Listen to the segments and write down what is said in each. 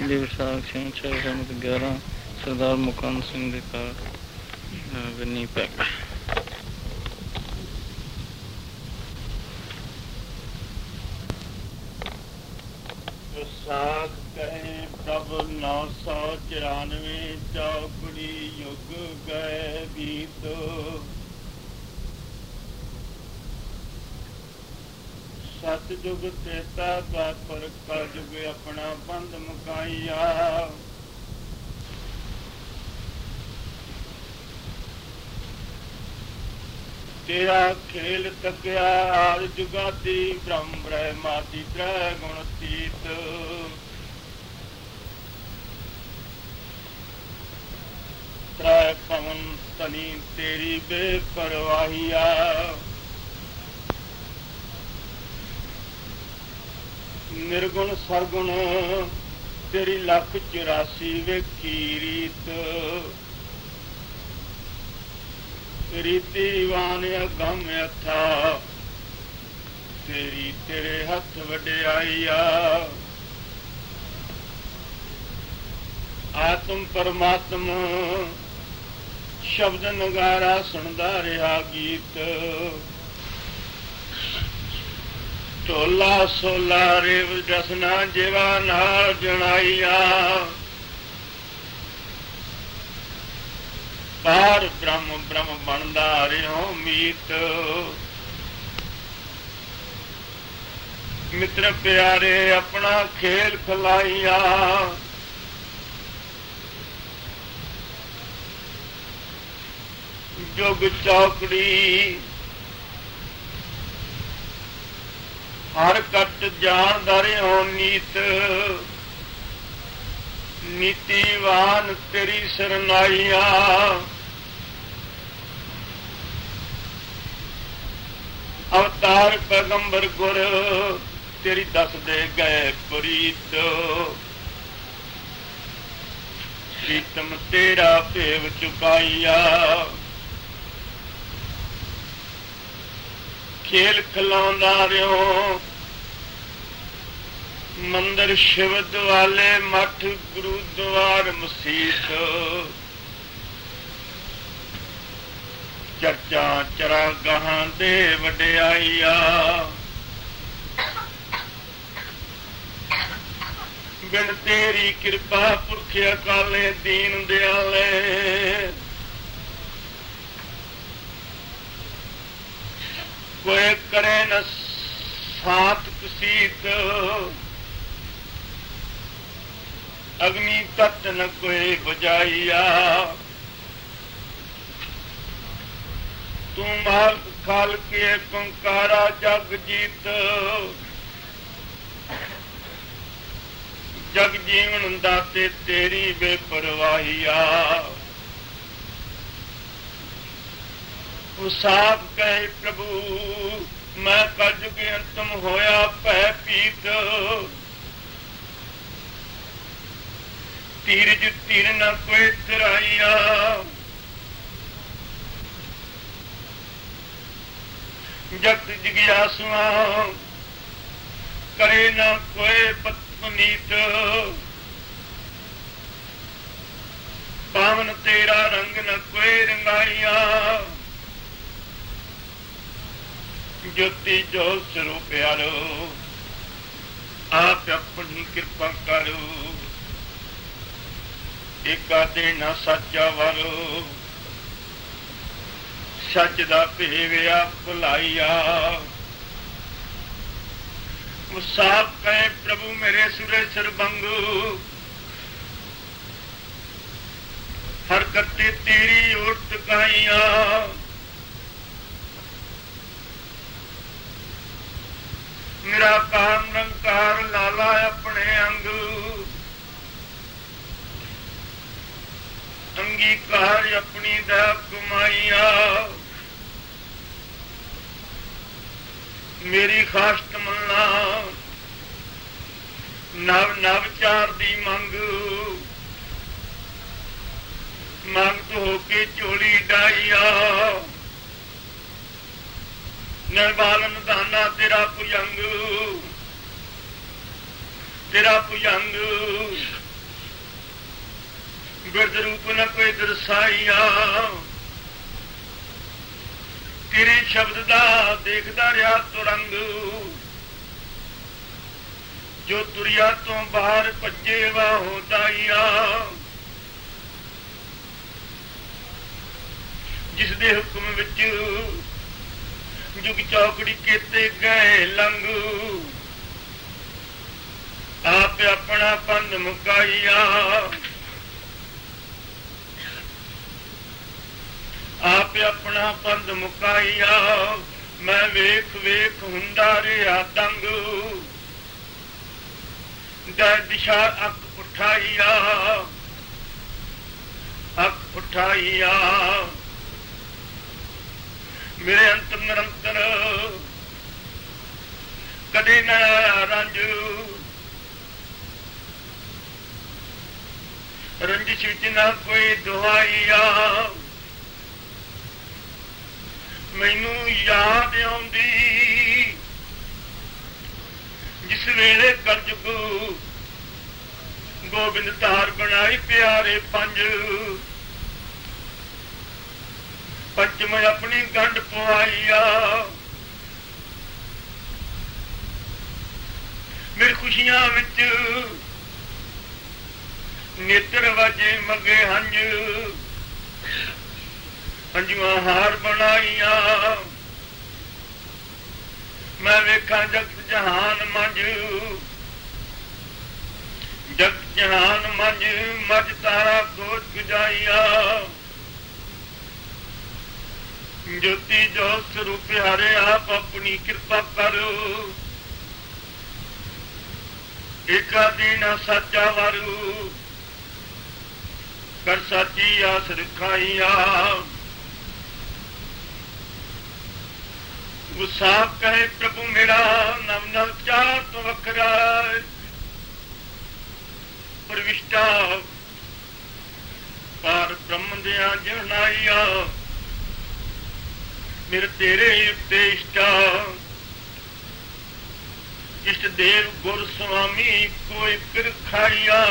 ਪਹਿਲੀ ਵਿਸਾਖ ਸਿੰਘ 611 ਸਰਦਾਰ ਮੁਕੰਦ ਸਿੰਘ ਦੇ ਘਰ ਗੰਨੀ ਪੈ ਗਿਆ। ਵਿਸਾਖ ਕਹੇ ਪ੍ਰਭ 994 ਚੌਕੜੀ ਯੁਗ ਗਏ ਬੀਤ। ਸਤਿਯੁਗ ਤ੍ਰੇਤਾ ਦੁਆਪਰ ਕਲਯੁਗ ਆਪਣਾ ਬੰਦ ਮੁਕਾਈਆ। ਤੇਰਾ ਖੇਲ ਤੱਕਿਆ ਆਦਿ ਜੁਗਾਦੀ ਬ੍ਰਹਮ ਬ੍ਰਹਮਾਦੀ ਤ੍ਰੈ ਗੁਣ ਤੀਤ। ਤ੍ਰੈ ਪਵਨ ਤਨੀ ਤੇਰੀ ਬੇਪਰਵਾਹੀਆ। ਨਿਰਗੁਣ ਸਰਗੁਣ ਤੇਰੀ 184 ਵੇਖੀ ਰੀਤ। ਰੀਤੀਵਾਨ ਅਗੰਮ ਅਥਾ ਤੇਰੀ ਤੇਰੇ ਹੱਥ ਵਡਿਆਈਆ। ਆਤਮ ਪਰਮਾਤਮ ਸ਼ਬਦ ਨਗਾਰਾ ਸੁਣਦਾ ਰਿਹਾ ਗੀਤ। ਢੋਲਾ ਸੋਲਾ ਰੇਵ ਰਸਨਾ ਜਿਵਾ ਨਾਲ ਜਣਾਈਆ। ਪਾਰ ਬ੍ਰਹਮ ਬ੍ਰਹਮ ਬਣਦਾ ਰਿਓ ਮੀਤ। ਮਿੱਤਰ ਪਿਆਰੇ ਆਪਣਾ ਖੇਲ ਖਲਾਈਆ। ਜੁਗ ਚੌਕੜੀ ਹਰ ਕੱਟ ਜਾਣਦਾ ਰਿਓ ਨੀਤ। ਨੀਤੀਵਾਨ ਤੇਰੀ ਸਰਨਾਈਆ। ਅਵਤਾਰ ਪੈਗੰਬਰ ਗੁਰ ਤੇਰੀ ਦੱਸਦੇ ਗਏ ਪ੍ਰੀਤ। ਪ੍ਰੀਤਮ ਤੇਰਾ ਭੇਵ ਚੁਕਾਈਆ। ਖੇਲ ਖਿਲਾਉਂਦਾ ਰਿਓ ਮੰਦਰ ਸ਼ਿਵ ਦੁਆਲੇ ਮੱਠ ਗੁਰੂਦੁਆਰ ਮਸੀਤ। ਚਰਚਾ ਚਰਾਗਾਹਾਂ ਦੇ ਵਡਿਆਈਆ। ਬਿਨ ਤੇਰੀ ਕਿਰਪਾ ਪੁਰਖ ਅਕਾਲੇ ਦੀਨ ਦਿਆਲੇ। ਕੋਈ ਕਰੇ ਨ ਸਾਥ ਕਸੀਤ। ਅਗਨੀ ਤਤ ਨ ਕੋਈ ਬੁਝਾਈਆ। ਤੂੰ ਮਾਲਕ ਖਾਲਕ ਓੰਕਾਰਾ ਜਗ ਜੀਤ। ਜਗ ਜੀਵਨ ਦਾਤੇ ਤੇਰੀ ਬੇਪਰਵਾਹੀਆ। ਸਾਫ ਕਹੇ ਪ੍ਰਭੂ ਮੈਂ ਕਲਯੁਗ ਅੰਤਮ ਹੋਇਆ ਭੈ ਪੀਤ। ਧੀਰਜ ਧੀਰ ਨ ਕੋਈ ਤਰਾਈਆ। ਜਗਤ ਜਿਗਿਆਸੂਆਂ ਕਰੇ ਨ ਕੋਈ ਪਤਨੀਤ। ਪਾਵਨ ਤੇਰਾ ਰੰਗ ਨ ਕੋਈ ਰੰਗਾਈਆ। ਜੋਤੀ ਜੋ ਸਰੂਪ ਪਿਆਰੋ ਆਪ ਆਪਣੀ ਕਿਰਪਾ ਕਰੋ। ਏਕਾ ਦੇ ਨਾ ਸੱਚਾ ਵਾਰੋ। ਸੱਚ ਦਾ ਭੇਵਿਆ ਭੁਲਾਈਆ। ਸਾਫ ਕਹੇ ਪ੍ਰਭੂ ਮੇਰੇ ਸੁਰੇ ਸਰਬੰਗੂ। ਹਰ ਕਰਤੇ ਤੇਰੀ ਓਟ ਗਾਈਆਂ। ਮੇਰਾ ਕਾਰ ਨਿਰੰਕਾਰ ਲਾਲਾ ਆਪਣੇ ਅੰਗ। ਅੰਗੀਕਾਰ ਆਪਣੀ ਦਾ ਕਮਾਈਆ। ਮੇਰੀ ਖਾਸ ਤਮੰਨਾ ਨਵ ਨਵ ਚਾਰ ਦੀ ਮੰਗ। ਮੰਗਤ ਹੋ ਕੇ ਝੋਲੀ ਡਾਈਆ। ਨਿਰਵਾਲਨ ਦਾਨਾ ਤੇਰਾ ਭੁਜੰਗ। ਤੇਰਾ ਭੁਜੰਗ ਬਿਰਦ ਰੂਪ ਨ ਕੋਈ ਦਰਸਾਈਆ, ਤੇਰੇ ਸ਼ਬਦ ਦਾ ਦੇਖਦਾ ਰਿਹਾ ਤੁਰੰਗ, ਜੋ ਤੁਰਿਆ ਤੋਂ ਬਾਹਰ ਭੱਜੇ ਵਾਹੋ ਦਾਈਆ, ਜਿਸ ਦੇ ਹੁਕਮ ਵਿੱਚ ਜੁਗ ਚੌਕੜੀ ਕੀਤੇ ਗਏ ਲੰਘ, ਆਪ ਆਪਣਾ ਪੰਧ ਮੁਕਾਈਆ, ਆਪ ਆਪਣਾ ਪੰਧ ਮੁਕਾਈਆ, ਮੈਂ ਵੇਖ ਵੇਖ ਹੁੰਦਾ ਰਿਹਾ ਦੰਗ, ਦਰ ਦਿਸ਼ਾ ਅੱਖ ਉਠਾਈਆ, ਅੱਖ ਉਠਾਈਆ, ਮੇਰੇ ਅੰਤਰ ਨਿਰੰਤਰ ਕਦੇ ਨਾ ਰੰਜ, ਰੰਜਿਸ਼ ਵਿੱਚ ਨਾ ਕੋਈ ਦੁਹਾਈਆ, ਮੈਨੂੰ ਯਾਦ ਆਉਂਦੀ ਜਿਸ ਵੇਲੇ ਕਲਯੁਗ ਗੋਬਿੰਦ ਧਾਰ ਬਣਾਈ ਪਿਆਰੇ ਪੰਜ, ਪੰਚਮ ਆਪਣੀ ਗੰਢ ਪਵਾਈਆ, ਮੇਰੀ ਖੁਸ਼ੀਆਂ ਵਿੱਚ ਨੇਤਰ ਵਾਜੇ ਮਗੇ ਹੰਝ, ਹੰਝੂਆਂ ਹਾਰ ਬਣਾਈਆਂ, ਮੈਂ ਵੇਖਾਂ ਜਗਤ ਜਹਾਨ ਮੰਝ, ਜਗਤ ਜਹਾਨ ਮੰਝ ਮਝ ਤਾਰਾ ਖੋਜ ਗੁਜਾਈਆ, ਜੋਤੀ ਜੋ ਸਰੂਪ ਹਰੇ ਆਪ ਆਪਣੀ ਕਿਰਪਾ ਕਰੋ, ਏਕਾ ਦੀਨਾ ਸਾਚਾ ਵਾਰੂ, ਕਰ ਸਾਚੀ ਆਸ ਰਖਾਈਆ, ਗੁੱਸਾ ਕਹੇ ਪ੍ਰਭੂ ਮੇਰਾ ਨਵ ਨਵ ਚਾਰ ਤੋਂ ਵੱਖਰਾ, ਪ੍ਰਵਿਸ਼ਟਾ ਪਾਰ ਬ੍ਰਹਮ ਦਿਆਂ ਜਨਾਈਆ, ਮੇਰੇ ਤੇਰੇ ਉੱਤੇ ਇਸ਼ਟਾ, ਇਸ਼ਟ ਦੇਵ ਗੁਰ ਸੁਆਮੀ ਕੋਈ ਕਿਰਖਾਈਆ,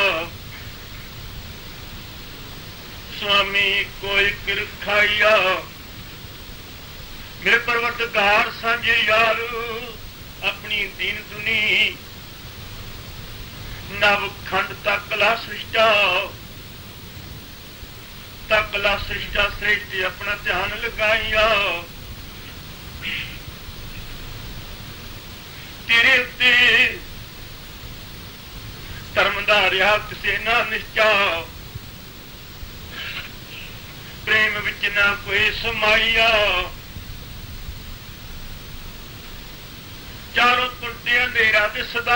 ਸੁਆਮੀ ਕੋਈ ਕਿਰਖਾਈਆ, ਮੇਰੇ ਪਰਵਰਦਗਾਰ ਸਾਂਝੇ ਯਾਰ, ਆਪਣੀ ਦੀਨ ਦੁਨੀ ਨਵ ਖੰਡ ਤੱਕ ਲਾ ਸ੍ਰਿਸ਼ਟਾ, ਤੱਕ ਲਾ ਸ੍ਰਿਸ਼ਟਾ ਸ੍ਰੇਸ਼ਟ ਆਪਣਾ ਧਿਆਨ ਲਗਾਈਆ, ਤੇਰੇ ਉੱਤੇ ਧਰਮ ਦਾ ਰਿਹਾ ਕਿਸੇ ਨਾ ਨਿਸ਼ਚਾ, ਪ੍ਰੇਮ ਵਿੱਚ ਨਾ ਕੋਈ ਸਮਾਈਆ, ਚਾਰੋਂ ਟੁੱਟੇ ਅੰਧੇਰਾ ਦਿਸਦਾ,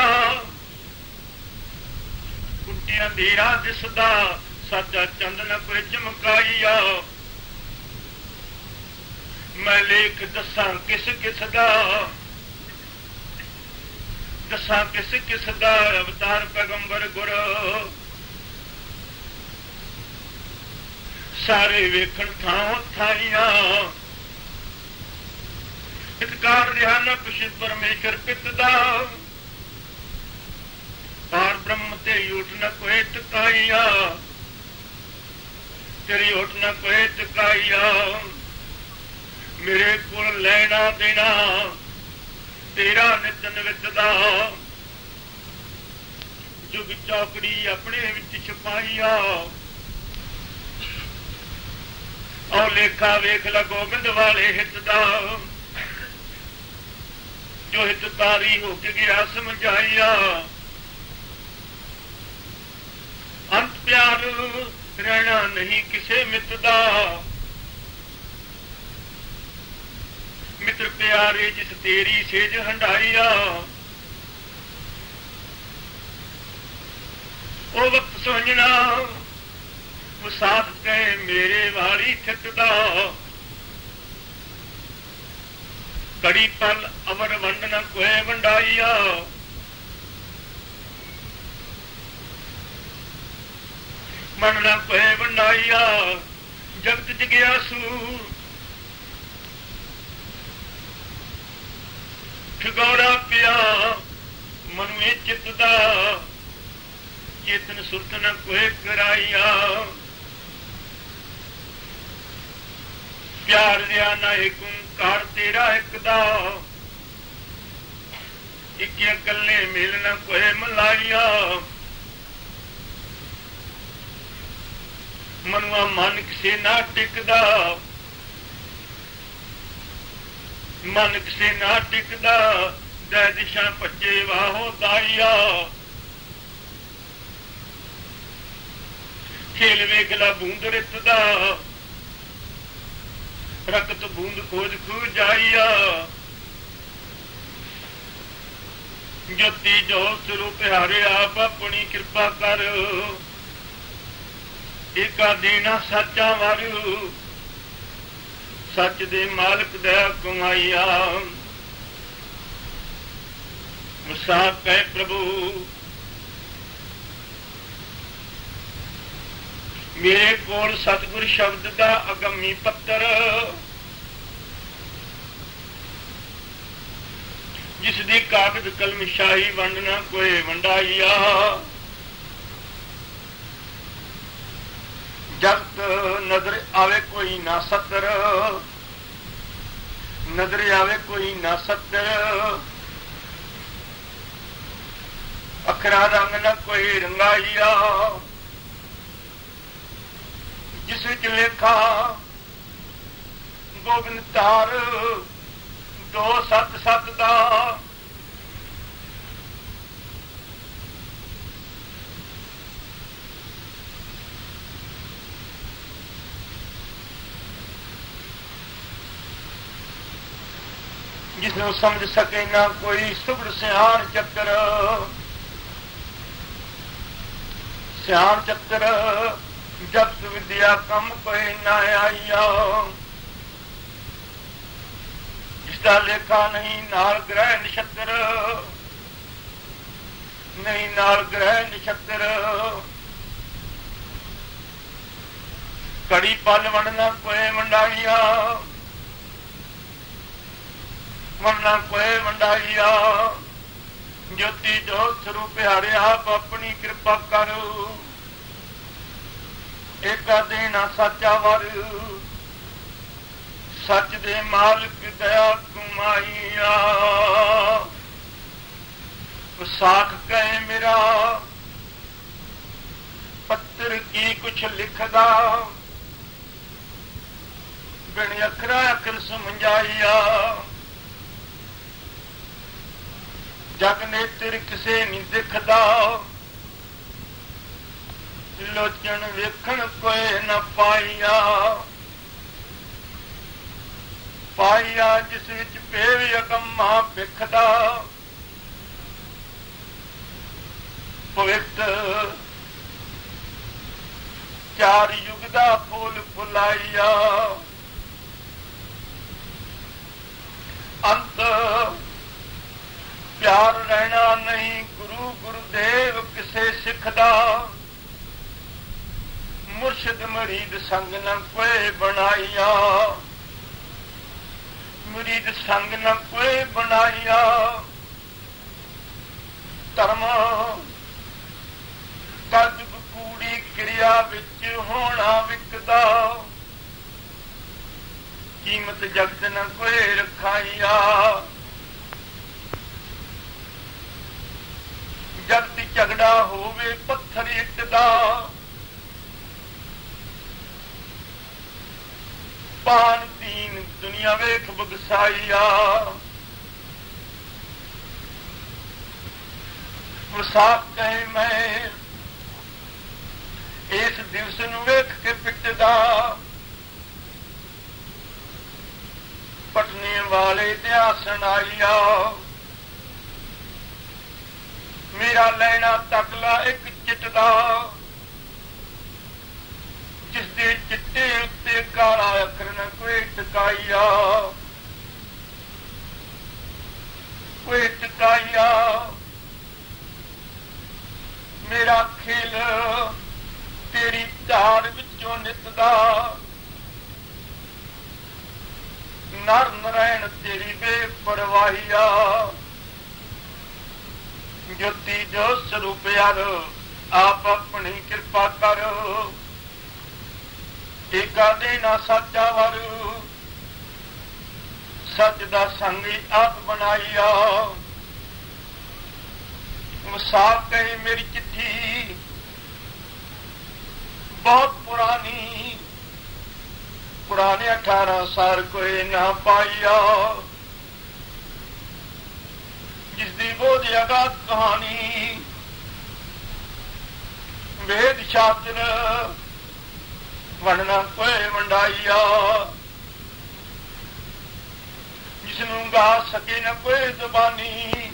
ਟੁੱਟੇ ਅੰਧੇਰਾ ਦਿਸਦਾ, ਸਾਚਾ ਚੰਦ ਨਾ ਕੋਈ ਚਮਕਾਈਆ, ਮੈਂ ਲੇਖ ਦੱਸਾਂ ਕਿਸ ਕਿਸ ਦਾ, ਦੱਸਾਂ ਕਿਸ ਕਿਸ ਦਾ, ਅਵਤਾਰ ਪੈਗੰਬਰ ਗੁਰ ਸਾਰੇ ਵੇਖਣ ਥਾਂ ਥਾਈਆਂ, ਇਤਕਾਰ ਰਿਹਾ ਨਾ ਕੁਛ ਪਰਮੇਸ਼ਰ ਪਿਤ ਦਾ, ਪਾਰ ਬ੍ਰਹਮ ਤੇ ਊਠ ਨਾ ਕੋਈ ਟਿਕਾਈਆ, ਤੇਰੀ ਊਠ ਨਾ ਕੋਈ ਟਿਕਾਈਆ, ਮੇਰੇ ਕੋਲ ਲੈਣਾ ਦੇਣਾ ਤੇਰਾ ਨਿਤ ਨਿਵਿਤ ਦਾ, ਜੁਗ ਚੌਕੜੀ ਆਪਣੇ ਵਿੱਚ ਛਪਾਈਆ, ਔ ਲੇਖਾ ਵੇਖ ਲਾ ਗੋਬਿੰਦ ਵਾਲੇ ਹਿੱਤ ਦਾ, ਜੋ ਹਿੱਤ ਤਾਰੀ ਹੋ ਕੇ ਗਿਆ ਸਮਝਾਈਆ, ਅੰਤ ਪਿਆਰ ਰਹਿਣਾ ਨਹੀਂ ਕਿਸੇ ਮਿੱਤ ਦਾ, ਮਿੱਤਰ ਪਿਆਰੇ ਜਿਸ ਤੇਰੀ ਸੇਜ ਹੰਡਾਈਆ, ਉਹ ਵਕਤ ਸੋਝਣਾ ਉਹ ਸਾਥ ਕਹੇ ਮੇਰੇ ਵਾਲੀ ਥਿਤ ਦਾ, ਕੜੀ ਪਲ ਅਮਰ ਵੰਡ ਨ ਕੋਏ ਵੰਡਾਈਆ, ਮਨ ਨ ਕੋਏ ਵੰਡਾਈਆ, ਜਗਤ ਜਗਿਆਸੂ ਠਗੌੜਾ ਪਿਆ ਮਨ ਵਿੱਚ ਚਿੱਤ ਦਾ, ਚੇਤਨ ਸੁਰਤ ਨ ਕੋਏ ਕਰਾਈਆ, ਵਿਚਾਰ ਲਿਆ ਨਾ ਏਕ ਓਂਕਾਰ ਤੇਰਾ ਇੱਕ ਦਾ, ਇੱਕੇ ਇਕੱਲੇ ਮਿਲ ਨਾ ਕੋਏ ਮਲਾਈਆ। ਮਨੁਆ ਮਨ ਕਿਸੇ ਨਾ ਟਿਕਦਾ, ਮਨ ਕਿਸੇ ਨਾ ਟਿਕਦਾ, ਦੈ ਦਿਸ਼ਾ ਭੱਜੇ ਵਾਹੋ ਦਾਈਆ। ਖੇਲ ਵੇਖਲਾ ਬੂੰਦ ਰਿਤ ਦਾ, ਰਕਤ ਬੂੰਦ ਖੋਜ ਖੂ ਜਾਈਆ। ਜੋਤੀ ਜੋ ਸਰੂਪ ਹਾਰੇ ਆਪ ਆਪਣੀ ਕਿਰਪਾ ਕਰ, ਏਕਾ ਦੇਣਾ ਸੱਚਾ ਵਾਰੂ, ਸੱਚ ਦੇ ਮਾਲਕ ਦਇਆ ਕਮਾਈਆ। ਮੁਸਾ ਕਹਿ ਪ੍ਰਭੂ ਮੇਰੇ ਕੋਲ ਸਤਿਗੁਰ ਸ਼ਬਦ ਦਾ ਅਗੰਮੀ ਪੱਤਰ, ਜਿਸ ਦੀ ਕਾਗਜ਼ ਕਲਮ ਸ਼ਾਹੀ ਵੰਡ ਨਾ ਕੋਏ ਵੰਡਾਈਆ। ਜਗਤ ਨਜ਼ਰ ਆਵੇ ਕੋਈ ਨਾ ਸਤਰ, ਨਜ਼ਰ ਆਵੇ ਕੋਈ ਨਾ ਸਤਰ, ਅਖਰਾ ਰੰਗ ਨਾ ਕੋਈ ਰੰਗਾਈਆ। ਜਿਸ ਵਿੱਚ ਲੇਖਾ ਗੋਬਿੰਦ ਧਾਰ, ਦੋ ਸਤ ਸਤ ਦਾ। ਜਿਸ ਨੂੰ ਸਮਝ ਸਕੇ ਨਾ ਕੋਈ ਸੁਗੜ ਸਿਆਣ ਚੱਕਰ, ਸਿਆਣ ਚੱਕਰ ਜਗਤ ਵਿਦਿਆ ਕੰਮ ਕੋਈ ਨਾ ਆਈਆ। ਜਿਸਦਾ ਲੇਖਾ ਨਹੀਂ ਨਾਲ ਗ੍ਰਹਿ ਨਛੱਤਰ, ਨਹੀਂ ਨਾਲ ਗ੍ਰਹਿ ਨਛੱਤਰ। ਕੜੀ ਪਲ ਵੰਡਣਾ ਕੋਏ ਵੰਡਾਈਆ, ਵੰਡਣਾ ਕੋਏ ਵੰਡਾਈਆ। ਜੋਤੀ ਜੋਤ ਸਰੂਪ ਹਾਰੇ ਆਪ ਆਪਣੀ ਕਿਰਪਾ ਕਰ, ਏਕਾ ਦੇਣਾ ਸੱਚਾ ਵਰ, ਸੱਚ ਦੇ ਮਾਲਕ ਦਇਆ ਕਮਾਈਆ। ਸਾਖ ਕਹੇ ਮੇਰਾ ਪੱਤਰ ਕੀ ਕੁਛ ਲਿਖਦਾ, ਬਿਨ ਅੱਖਰਾਂ ਅੱਖਰ ਸਮਝਾਈਆ। ਜਗ ਨੇਤਰ ਕਿਸੇ ਨਹੀਂ ਦਿਖਦਾ, ਲੋਚਣ ਵੇਖਣ ਕੋਏ ਨਾ ਪਾਈਆ। ਪਾਈਆ ਜਿਸ ਵਿੱਚ ਪੇਵ ਅਗੰਮਾ ਵਿਖਦਾ, ਪਵਿੱਤ ਚਾਰ ਯੁਗ ਦਾ ਫੁੱਲ ਫੁਲਾਈਆ। ਅੰਤ ਪਿਆਰ ਰਹਿਣਾ ਨਹੀਂ ਗੁਰੂ ਗੁਰਦੇਵ ਕਿਸੇ ਸਿੱਖ ਦਾ, ਮੁਰਸ਼ਿਦ ਮਰੀਦ ਸੰਗ ਨਾ ਕੋਏ ਬਣਾਈਆ। ਮੁਰੀਦ ਸੰਗ ਨਾ ਕੋਏ ਬਣਾਈਆ। ਧਰਮ ਕਲਯੁਗ ਕੂੜੀ ਕਿਰਿਆ ਵਿੱਚ ਹੋਣਾ ਵਿਕਦਾ, ਕੀਮਤ ਜਗਤ ਨਾ ਕੋਏ ਰਖਾਈਆ। ਜਗਤ ਝਗੜਾ ਹੋਵੇ ਪੱਥਰ ਇੱਟ ਦਾ, ਪਾਨ ਦੀਨ ਦੁਨੀਆ ਵੇਖ ਬਗਸਾਈਆ। ਮੁਸਾਫ ਕਹੇ ਮੈਂ ਇਸ ਦਿਵਸ ਨੂੰ ਵੇਖ ਕੇ ਪਿੱਟਦਾ, ਪਟਨੇ ਵਾਲੇ ਇਤਿਹਾਸਣ ਆਈਆ। ਮੇਰਾ ਲੈਣਾ ਤਕਲਾ ਇੱਕ ਚਿੱਟ ਦਾ, ਜਿਸ ਦੇ ਚਿੱਟੇ ਉੱਤੇ ਕਾਲਾ ਅੱਖਰ ਨਾ ਕੋਈ ਟਕਾਈਆ। ਕੋਈ ਟਕਾਈਆ ਮੇਰਾ ਖੇਲ ਤੇਰੀ ਧਾਰ ਵਿੱਚੋਂ ਨਿੱਤ ਦਾ, ਨਰ ਨਰੈਣ ਤੇਰੀ ਬੇਪਰਵਾਹੀਆ। ਜੋਤੀ ਜੋ ਸਰੂਪ ਯਾਰ ਆਪ ਆਪਣੀ ਕਿਰਪਾ ਕਰ, ਏਕਾ ਦੇਣਾ ਸੱਚਾ ਵਰ, ਸੱਚ ਦਾ ਸੰਗ ਆਪ ਬਣਾਈਆ। ਮੁਸਾਫ ਕਹੇ ਮੇਰੀ ਚਿੱਠੀ ਬਹੁਤ ਪੁਰਾਣੀ, ਪੁਰਾਣੇ 18 ਸਾਲ ਕੋਈ ਨਾ ਪਾਈਆ। ਜਿਸਦੀ ਬੋਧ ਅਗਾਧ ਕਹਾਣੀ ਵੇਦ ਸ਼ਾਸਤਰ ਵੰਡਣਾ ਕੋਈ ਵੰਡਾਈਆ। ਜਿਸਨੂੰ ਗਾ ਸਕੇ ਨਾ ਕੋਈ ਜ਼ੁਬਾਨੀ,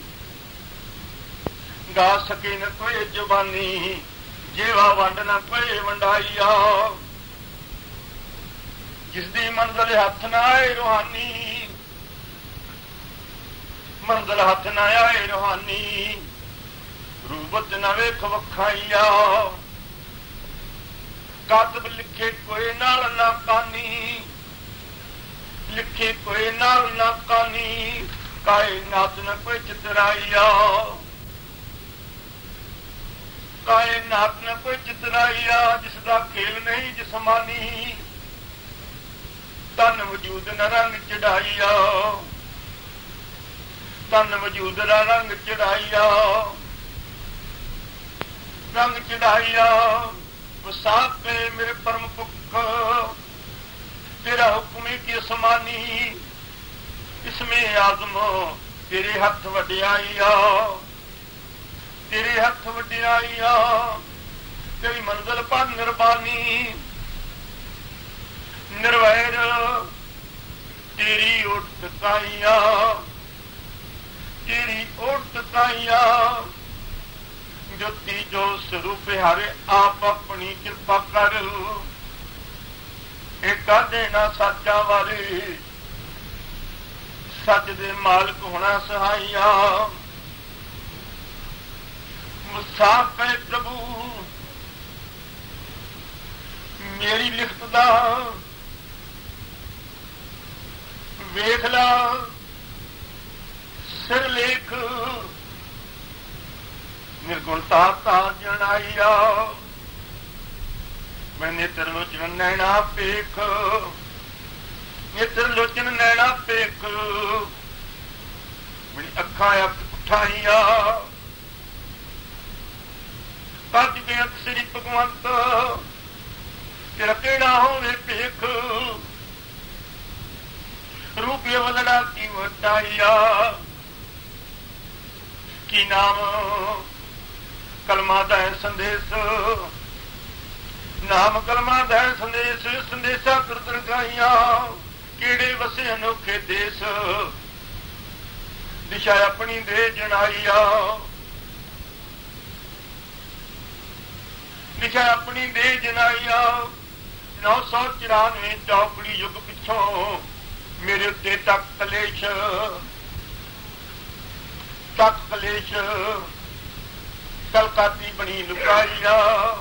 ਗਾ ਸਕੇ ਨਾ ਕੋਈ ਜ਼ੁਬਾਨੀ, ਜੀਵਾ ਵੰਡ ਨਾ ਕੋਈ ਵੰਡਾਈਆ। ਜਿਸਦੀ ਮੰਜ਼ਲ ਹੱਥ ਨਾ ਆਏ ਰੂਹਾਨੀ, ਮੰਜ਼ਲ ਹੱਥ ਨਾ ਆਏ ਰੂਹਾਨੀ, ਰੂਬਤ ਨਾ ਵੇਖ ਵਖਾਈਆ। ਕਾਤਬ ਲਿਖੇ ਕੋਈ ਨਾਲ ਨਾ ਕਾਨੀ, ਲਿਖੇ ਕੋਈ ਨਾਲ ਨਾ ਕਾਨੀ, ਕਾਇਨਾਤ ਨਾ ਕੋਈ ਚਿਤਰਾਈਆ। ਕਾਇਨਾਤ ਨਾ ਕੋਈ ਚਿਤਰਾਈਆ। ਜਿਸਦਾ ਖੇਲ ਨਹੀਂ ਜਿਸਮਾਨੀ, ਤਨ ਵਜੂਦ ਨਾ ਰੰਗ ਚੜਾਈਆ। ਤਨ ਵਜੂਦ ਨਾ ਰੰਗ ਚੜਾਈਆ, ਰੰਗ ਚੜਾਈਆ। ਵਸਾਤ ਪੇ ਮੇਰੇ ਪਰਮ ਪੁੱਖ, ਤੇਰਾ ਹੁਕਮ ਕੀ ਅਸਮਾਨੀ। ਇਸਮੇ ਆਜ਼ਮ ਤੇਰੇ ਹੱਥ ਵਡਿਆਈਆ, ਤੇਰੇ ਹੱਥ ਵਡਿਆਈਆ। ਤੇਰੀ ਮੰਜ਼ਲ ਪਰ ਨਿਰਬਾਨੀ, ਨਿਰਵੈਰ ਤੇਰੀ ਓਟ ਕਾਈਆ, ਤੇਰੀ ਓਟ ਕਾਈਆ। ਜੋਤੀ ਜੋ ਸਰੂਪ ਹਾਰੇ ਆਪ ਆਪਣੀ ਕਿਰਪਾ ਕਰ। ਏਕਾ ਦੇਣਾ ਸਾਚਾ ਵਾਰੇ, ਸੱਚ ਦੇ ਮਾਲਕ ਹੋਣਾ ਸਹਾਈਆ। ਮੁਸਾਫ ਹੈ ਪ੍ਰਭੂ ਮੇਰੀ ਲਿਖਤ ਦਾ ਵੇਖ ਲਾ ਸਿਰ ਲੇਖ। ਨਿਰਗੁਣਤਾ ਤਾਂ ਜਣਾਈਆ। ਮੈਂ ਨੇਤਰ ਲੋਚਨ ਨੈਣਾ ਪੇਖ, ਨੇਤਰ ਲੋਚਨ ਨੈਣਾ ਪੇਖ। ਮੇਰੀ ਅੱਖਾਂ ਅੱਖ ਉਠਾਈਆ। ਕੱਜ ਕੇ ਅੱਖ ਸ੍ਰੀ ਭਗਵੰਤ, ਤੇਰਾ ਕਿਹੜਾ ਹੋਵੇ ਭੇਖ। ਰੂਪੇ ਵਲੜਾ ਕੀ ਵਟਾਈਆ। ਕੀ ਨਾਮ ਕਲਮਾ ਦਾ ਸੰਦੇਸ਼, ਨਾਮ ਕਲਮਾ ਦਾ ਸੰਦੇਸ਼। ਸੰਦੇਸ਼ਾ ਤੁਰ ਗਾਈਆਂ ਕਿਹੜੇ ਵਸੇ ਅਨੋਖੇ ਦੇਸ਼। ਦਿਸ਼ਾ ਆਪਣੀ ਦੇ ਜਣਾਈਆ, ਦਿਸ਼ਾ ਆਪਣੀ ਦੇ ਜਣਾਈਆ। 994 ਚੌਕੜੀ ਯੁੱਗ ਪਿੱਛੋਂ ਮੇਰੇ ਉੱਤੇ ਤੱਕ ਕਲੇਸ਼, ਤੱਕ ਕਲੇਸ਼। ਕਲਕਾਤੀ ਬਣੀ ਲੁਕਾਈਆ,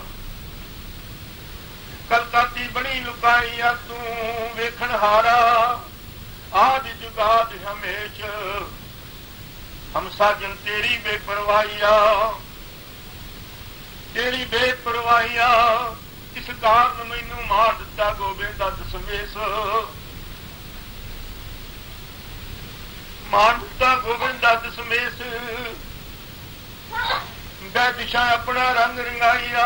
ਕਲਕਾਤੀ ਬਣੀ ਲੁਕਾਈਆ। ਤੂੰ ਵੇਖਣ ਹਾਰਾ ਆਦ ਜੁਗਾਦ ਹਮੇਸ਼। ਹਮ ਸਾਜਨ ਤੇਰੀ ਬੇਪਰਵਾਹੀਆ, ਤੇਰੀ ਬੇਪਰਵਾਹੀਆ। ਇਸ ਕਾਰਨ ਮੈਨੂੰ ਮਾਰ ਦਿੱਤਾ ਗੋਬਿੰਦ ਦਾ ਦਸਮੇਸ਼। ਮਾਰ ਦਿੱਤਾ ਗੋਬਿੰਦ ਦਾ ਦਸਮੇਸ਼। ਬੈ ਦਿਸ਼ਾ ਆਪਣਾ ਰੰਗ ਰੰਗਾਈਆ।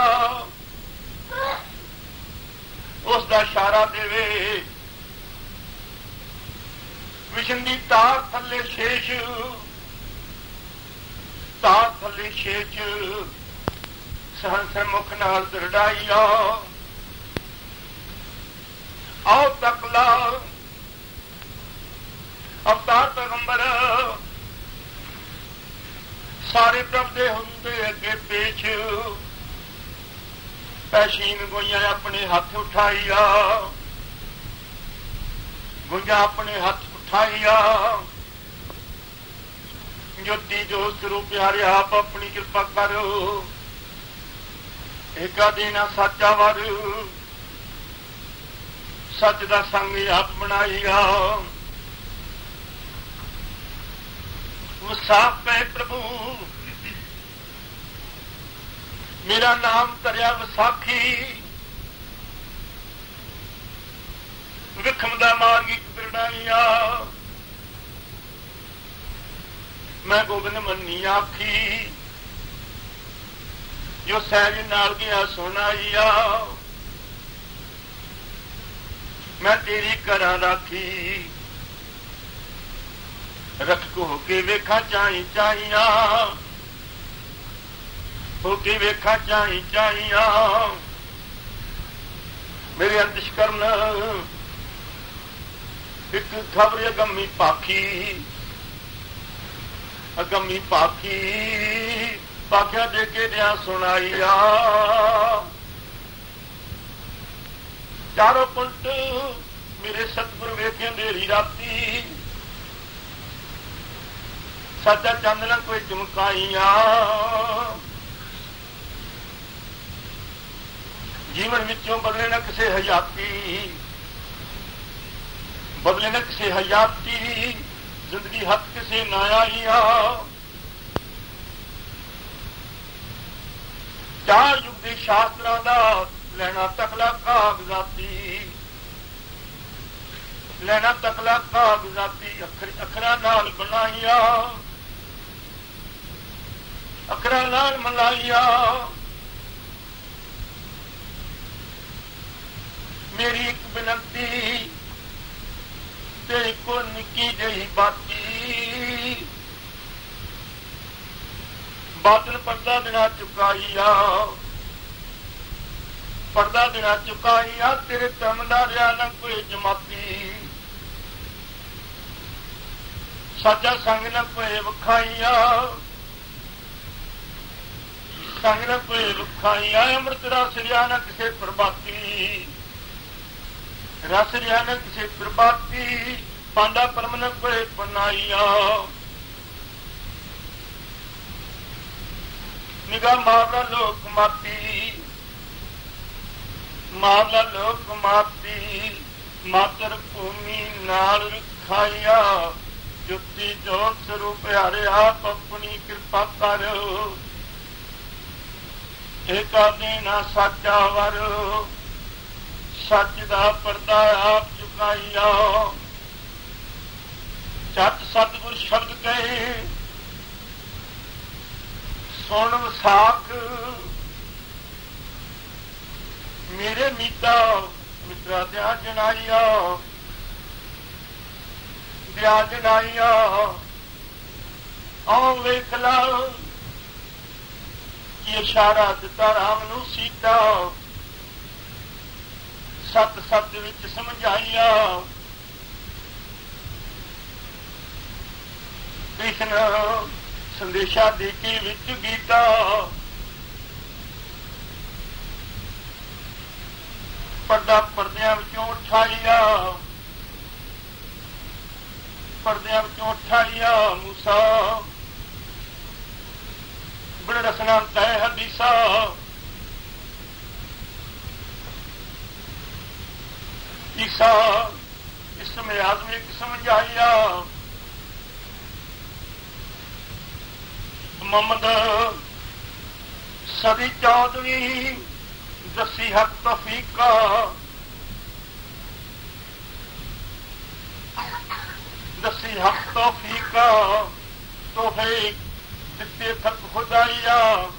ਉਸ ਦਾ ਇਸ਼ਾਰਾ ਦੇਵੇ ਵਿਸ਼ਨ ਦੀ ਤਾਰ ਥੱਲੇ ਸ਼ੇਸ਼, ਤਾਰ ਥੱਲੇ ਸ਼ੇਸ਼। ਸਹੰਸ ਮੁਖ ਨਾਲ ਦਰੜਾਈਆ। ਆਓ ਤੱਕ ਲਾ ਅਵਤਾਰ ਪੈਗੰਬਰ ਸਾਰੇ ਪ੍ਰਭ ਦੇ ਹੁੰਦੇ ਅੱਗੇ ਪੇਸ਼। ਪੈਸ਼ੀਨ ਗੋਈਆਂ ਆਪਣੇ ਹੱਥ ਉਠਾਈਆ, ਗੋਈਆਂ ਆਪਣੇ ਹੱਥ ਉਠਾਈਆ। ਜੋਤੀ ਜੋ ਸਰੂਪ ਪਿਆਰੇ ਆਪ ਆਪਣੀ ਕਿਰਪਾ ਕਰੋ। ਏਕਾ ਦੇਣਾ ਸਾਚਾ ਵਰ, ਸੱਚ ਦਾ ਸੰਗ ਆਪ ਬਣਾਈਆ। ਮੁਸਾਫ ਹੈ ਪ੍ਰਭੂ ਮੇਰਾ ਨਾਮ ਧਰਿਆ ਵਿਸਾਖੀ। ਵਿਖਮ ਦਾ ਮਾਰਗੀ ਕਰੜਾਈਆ। ਮੈਂ ਗੋਬਿੰਦ ਮੰਨੀ ਆਖੀ, ਜੋ ਸਹਿਜ ਨਾਲ ਗਿਆ ਸੁਣਾਈਆ, ਮੈਂ ਤੇਰੀ ਕਰਾਂ ਰਾਖੀ। ਰੱਖ ਹੋ ਕੇ ਵੇਖਾਂ ਚਾਈ ਚਾਈਆਂ, ਹੋ ਕੇ ਵੇਖਾਂ ਚਾਈ ਚਾਈਆਂ, ਮੇਰੇ ਅੰਤਸ਼ਕਰਨ ਇੱਕ ਖਬਰ ਅਗੰਮੀ ਪਾਖੀ, ਅਗੰਮੀ ਪਾਖੀ ਪਾਖਿਆ ਦੇ ਕੇ ਦਿਆਂ ਸੁਣਾਈਆ। ਚਾਰੋਂ ਪੁਲਟ ਮੇਰੇ ਸਤਿਗੁਰ ਵੇਖੇ ਅੰਧੇਰੀ ਰਾਤੀ, ਸਾਡਾ ਚਾਨਣ ਕੋਈ ਚਮਕਾਈਆਂ। ਜੀਵਨ ਵਿੱਚੋਂ ਬਦਲੇ ਨਾ ਕਿਸੇ ਹਯਾਤੀ, ਬਦਲੇ ਨਾ ਕਿਸੇ ਹਯਾਤੀ, ਜ਼ਿੰਦਗੀ ਹੱਥ ਕਿਸੇ ਨਾ ਆਈਆ। ਚਾਰ ਯੁੱਗ ਦੇ ਸ਼ਾਸਤਰਾਂ ਦਾ ਲੈਣਾ ਤਕਲਾ ਕਾਗਜ਼ਾਤੀ, ਲੈਣਾ ਤਕਲਾ ਕਾਗਜ਼ਾਤੀ, ਅੱਖਰਾਂ ਨਾਲ ਬਣਾਈਆਂ, ਅੱਖਰਾਂ ਨਾਲ ਮਲਾਈਆਂ। ਮੇਰੀ ਇੱਕ ਬੇਨਤੀ ਤੇ ਇੱਕੋ ਨਿੱਕੀ ਜਿਹੀ ਬਾਤੀ, ਬਾਦਲ ਪਰਦਾ ਬਿਨਾ ਚੁਕਾਈਆ, ਪਰਦਾ ਬਿਨਾ ਚੁਕਾਈਆ, ਤੇਰੇ ਧਰਮ ਦਾ ਰਿਆ ਨਾ ਕੋਈ ਜਮਾਤੀ, ਸਾਚਾ ਸੰਗ ਨਾ ਕੋਈ ਵਿਖਾਈਆ, ਸੰਗ ਨਾ ਕੋਈ ਵਿਖਾਈਆ। ਅੰਮ੍ਰਿਤ ਰਸ ਰਿਆ ਨਾ ਕਿਸੇ ਪ੍ਰਭਾਤੀ, ਰਸ ਰਿਆ ਨਾ ਕਿਸੇ ਪ੍ਰਭਾਤੀ, ਪਾਂਡਾ ਪਰਮ ਨਾ ਕੋਈ ਪਨਾਈਆ। ਨਿਗਾਹ ਮਾਰਲਾ ਲੋਕ ਮਾਤੀ, ਮਾਰਲਾ ਲੋਕ ਮਾਤੀ, ਮਾਤਰ ਭੂਮੀ ਨਾਲ ਰਖਾਈਆ। ਜੁੱਤੀ ਜੋਤ ਸਰੂਪ ਹਰਿ ਆਪ ਆਪਣੀ ਕਿਰਪਾ ਕਰ, ਏਕਾ ਦੇਣਾ ਸਾਚਾ ਵਰ, ਸੱਚ ਦਾ ਪਰਦਾ ਆਪ ਚੁਕਾਈਆ। ਸੱਚ ਸਤਿਗੁਰ ਸ਼ਬਦ ਕਹੇ ਸੁਣ ਵਿਸਾਖ, ਮੇਰੇ ਮੀਤਾ ਮਿੱਤਰਾ ਦਿਆ ਜਨਾਈਆ, ਦਿਆ ਜਨਾਈਆ। ਆਓ ਵੇਖ ਲਾ ਕਿ ਇਸ਼ਾਰਾ ਦਿੱਤਾ ਰਾਮ ਨੂੰ ਸੀਤਾ, ਸਤ ਸਤ ਵਿੱਚ ਸਮਝਾਈਆ। ਕ੍ਰਿਸ਼ਨ ਸੰਦੇਸ਼ਾ ਦੇ ਕੇ ਵਿੱਚ ਗੀਤਾ, ਪਰਦਾ ਪਰਦਿਆਂ ਵਿੱਚੋਂ ਉਠਾਈਆ, ਪਰਦਿਆਂ ਵਿੱਚੋਂ ਉਠਾਈਆ। ਮੂਸਾ ਬੜੇ ਰਸਨਾ ਤੈ ਹਦੀਸਾ, ਈਸਾ ਇਸਮੇ ਆਦਮੀ ਇੱਕ ਸਮਝਾਈਆ। ਮੁਹੰਮਦ ਸਦੀ 14ਵੀਂ ਦਸੀ ਹੱਕ ਤੌਫੀਕਾ, ਦਸੀ ਹੱਕ ਤੌਫੀਕਾ, ਤੋਹਫੇ ਦਿੱਤੇ ਥਕ ਖੁਦਾਈਆ।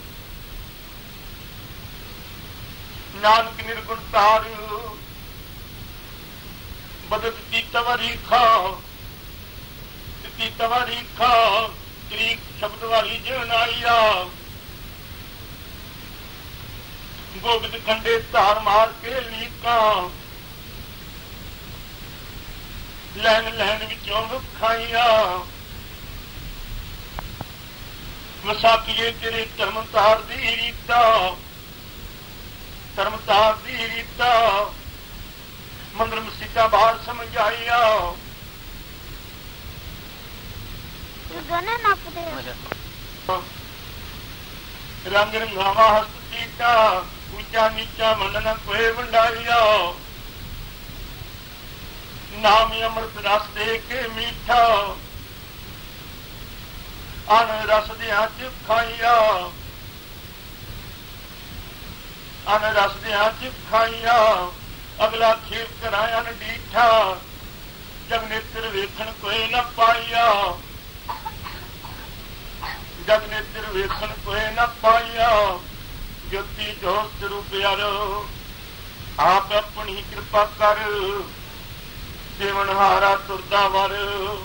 ਨਾਨਕ ਨਿਰਗੁਣ ਤਾਰ ਬਦਤ ਦੀ ਤਵਰੀਖਾ, ਦਿੱਤੀ ਤਵਰੀਖਾ, ਤਰੀਕ ਸ਼ਬਦ ਵਾਲੀ ਜਨਾਈਆ। ਗੋਬਿੰਦ ਖੰਡੇ ਧਾਰ ਮਾਰ ਕੇ ਲੀਕਾਂ, ਲੈਣ ਲੈਣ ਵਿੱਚੋਂ ਵਿਖਾਈਆਂ। ਵਿਸਾਖੀਏ ਤੇਰੇ ਧਰਮਤਾਰ ਦੀ ਰੀਤਾ, ਧਰਮਤਾਰ ਦੀ ਰੀਤਾ, ਮੰਦਰ ਮਸੀਤਾਂ ਬਾਹਰ ਸਮਝਾਈਆ। ਰੰਗ ਰੰਗਾਵਾ ਹਸਤ ਸੀਤਾ, ਉੱਚਾ ਨੀਚਾ ਮਨ ਨ ਕੋਏ ਵੰਡਾਈਆ। ਨਾਮ ਅੰਮ੍ਰਿਤ ਰਸ ਦੇ ਕੇ ਮੀਠਾ, ਅਨ ਰਸ ਦਿਆਂ ਚ ਖਾਈਆ, ਅਨ ਰਸ ਦਿਆਂ ਚ ਖਾਈਆ। ਅਗਲਾ ਖੇਪ ਕਰਾਇਆ ਨ ਡੀਠਾ, ਜਗ ਨੇਤਰ ਵੇਖਣ ਕੋਈ ਨ ਪਾਈਆ। ਜਗ ਨੇਤਰ ਵੇਖਣ ਕੋਏ ਨਾ ਪਾਈਆ ਜੋਤੀ ਜੋਤ ਸਰੂਪ ਪਿਆਰੋ ਆਪ ਆਪਣੀ ਕਿਰਪਾ ਕਰ ਦੇਵਨਹਾਰਾ ਤੁਰਦਾ ਵਰ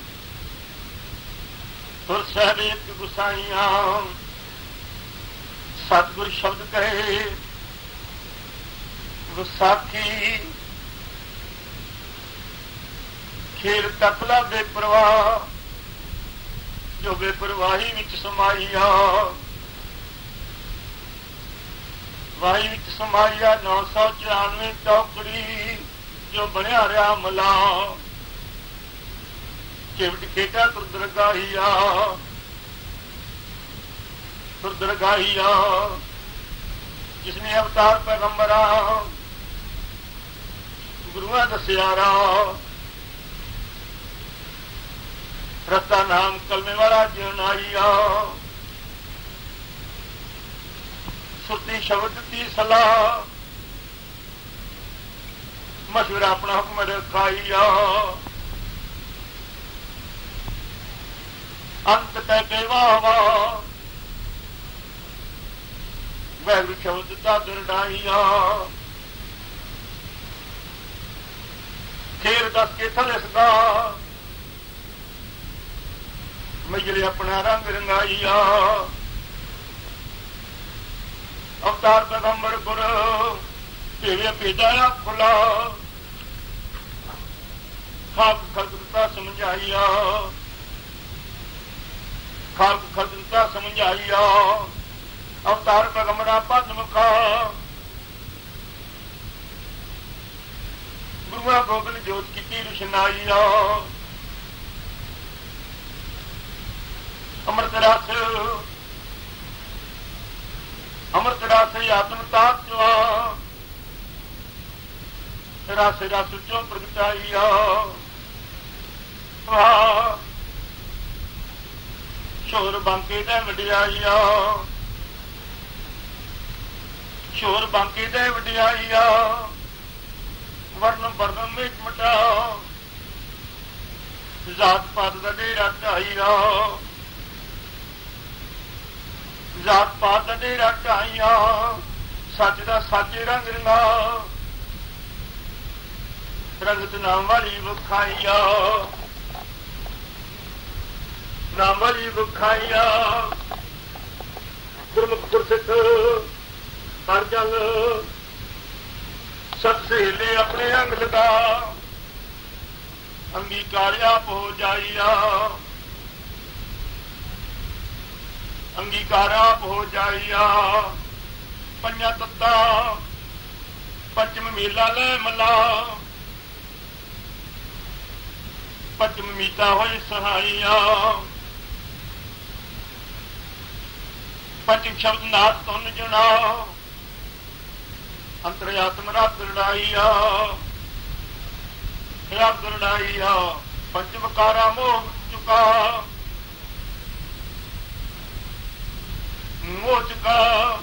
ਤੁਰ ਸਹਿਬੇਤ ਗੁਸਾਈਆਂ ਸਤਿਗੁਰ ਸ਼ਬਦ ਕਹੇ ਵਿਸਾਖੀ ਖੇਲ ਤਪਲਾ ਬੇਪਰਵਾਹ ਜੋ ਬੇਪਰਵਾਹੀ ਵਿੱਚ ਸਮਾਈਆ ਵਾਹੀ ਵਿੱਚ ਸਮਾਈਆ 994 ਚੌਕੜੀ ਜੋ ਬਣਿਆ ਰਿਹਾ ਮਲਾ ਚਿਵਟ ਖੇਟਾ ਤੁਰਦਰਗਾਹੀਆ ਤੁਰਦਰਗਾਹੀਆ ਜਿਸਨੇ ਅਵਤਾਰ ਪੈਗੰਬਰਾ ਗੁਰੂਆਂ ਦੱਸਿਆ ਰਾਹ ਰਸਤਾ ਨਾਮ ਕਲਮੇ ਵਾਲਾ ਜਿਉਣਾਈਆ ਸੁਰਤੀ ਸ਼ਬਦ ਦੀ ਸਲਾਹ ਮਸ਼ਵਰਾ ਆਪਣਾ ਹੁਕਮ ਰਖਾਈਆ ਅੰਤ ਤੈ ਕੇ ਵਾਵਾ ਵੈਗੁਰੂ ਸ਼ਬਦ ਦਾ ਦਰੜਾਈਆ ਖੇਰ ਦੱਸ ਕੇ ਥਲੇ ਸਦਾ ਮਜਲੇ ਆਪਣਾ ਰੰਗ ਰੰਗਾਈਆ ਅਵਤਾਰ ਪੈਗੰਬਰ ਗੁਰ ਭੇਵੇ ਭੇਜਾਇਆ ਖੁਲਾ ਖਾਕ ਖਲਕਤਾ ਸਮਝਾਈਆ ਖਾਕ ਖਲਕਤਾ ਸਮਝਾਈਆ ਅਵਤਾਰ ਪੈਗੰਬਰਾਂ ਪਦ ਮੁਖਾ ਗੁਰੂਆਂ ਗੋਬਿੰਦ ਜੋਤ ਕੀਤੀ ਰੁਸ਼ਨਾਈਆ ਅੰਮ੍ਰਿਤ ਰਸ ਅੰਮ੍ਰਿਤ ਰਸ ਆਤਮ ਤਾਤਵਾ ਰਸ ਰਸ ਚੋਂ ਪ੍ਰਗਟਾਈਆ ਸ਼ੋਰ ਬਾਂਕੇ ਦੇ ਵਡਿਆਈਆ ਸ਼ੋਰ ਬਾਂਕੇ ਦੇ ਵਡਿਆਈਆ ਵਰਨ ਵਰਨ ਵਿੱਚ ਮਟਾ ਜਾਤ ਪਾਤ ਦਾ ਡੇਰਾ ਢਾਈਆ ਜਾਤ ਪਾਤ ਦਾ ਡੇਰਾ ਢਾਈਆ ਸੱਚ ਦਾ ਸੱਚ ਰੰਗ ਰੰਗਾ ਰੰਗਤ ਨਾਮ ਵਾਲੀ ਵਿਖਾਈਆ ਨਾਮ ਵਾਲੀ ਵਿਖਾਈਆ ਗੁਰਮੁਖ ਗੁਰਸਿੱਖ ਹਰ ਜਲ ਸਤ ਸਹੇਲੇ ਆਪਣੇ ਅੰਗ ਲਗਾ ਅੰਗੀਕਾਰ ਆਪ ਹੋ ਜਾਈਆ ਅੰਗੀਕਾਰ ਆਪ ਹੋ ਜਾਈਆ ਪੰਜਾਂ ਤੱਤਾ ਪੰਚਮ ਮੇਲਾ ਲੈ ਮਲਾ ਪੰਚਮ ਮੀਤਾ ਹੋਈ ਸਹਾਈਆ ਪੰਚਮ ਸ਼ਬਦ ਨਾਥ ਤੁਨ ਜਣਾ ਅੰਤਰਆਤਮ ਰੱਬ ਲੜਾਈਆ ਰੱਬ ਲੜਾਈਆ ਪੰਚ ਵਿਕਾਰਾ ਮੋਹ ਚੁਕਾ ਮੋਹ ਚੁਕਾ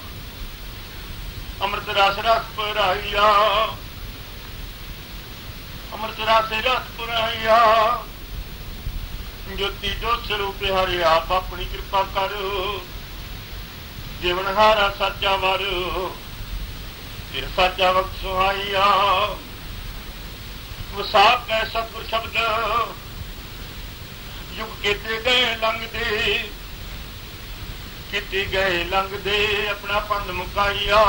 ਅੰਮ੍ਰਿਤ ਰਸ ਰਸ ਪੁਰਾਈਆ ਅੰਮ੍ਰਿਤ ਰਸ ਰਸ ਪੁਰਾਈਆ ਜੋਤੀ ਜੋਤ ਸਰੂਪ ਹਰਿ ਆਪ ਆਪਣੀ ਕਿਰਪਾ ਕਰ ਜੀਵਨਹਾਰਾ ਸੱਚਾ ਵਰ ਫਿਰ ਸਾਚਾ ਵਕਤ ਸੁਹਾਈਆ ਵਿਸਾਖ ਕੈ ਸਤਿਗੁਰ ਸ਼ਬਦ ਯੁਗ ਕੀਤੇ ਗਏ ਲੰਘਦੇ ਕੀਤੇ ਗਏ ਲੰਘਦੇ ਆਪਣਾ ਪੰਧ ਮੁਕਾਈਆ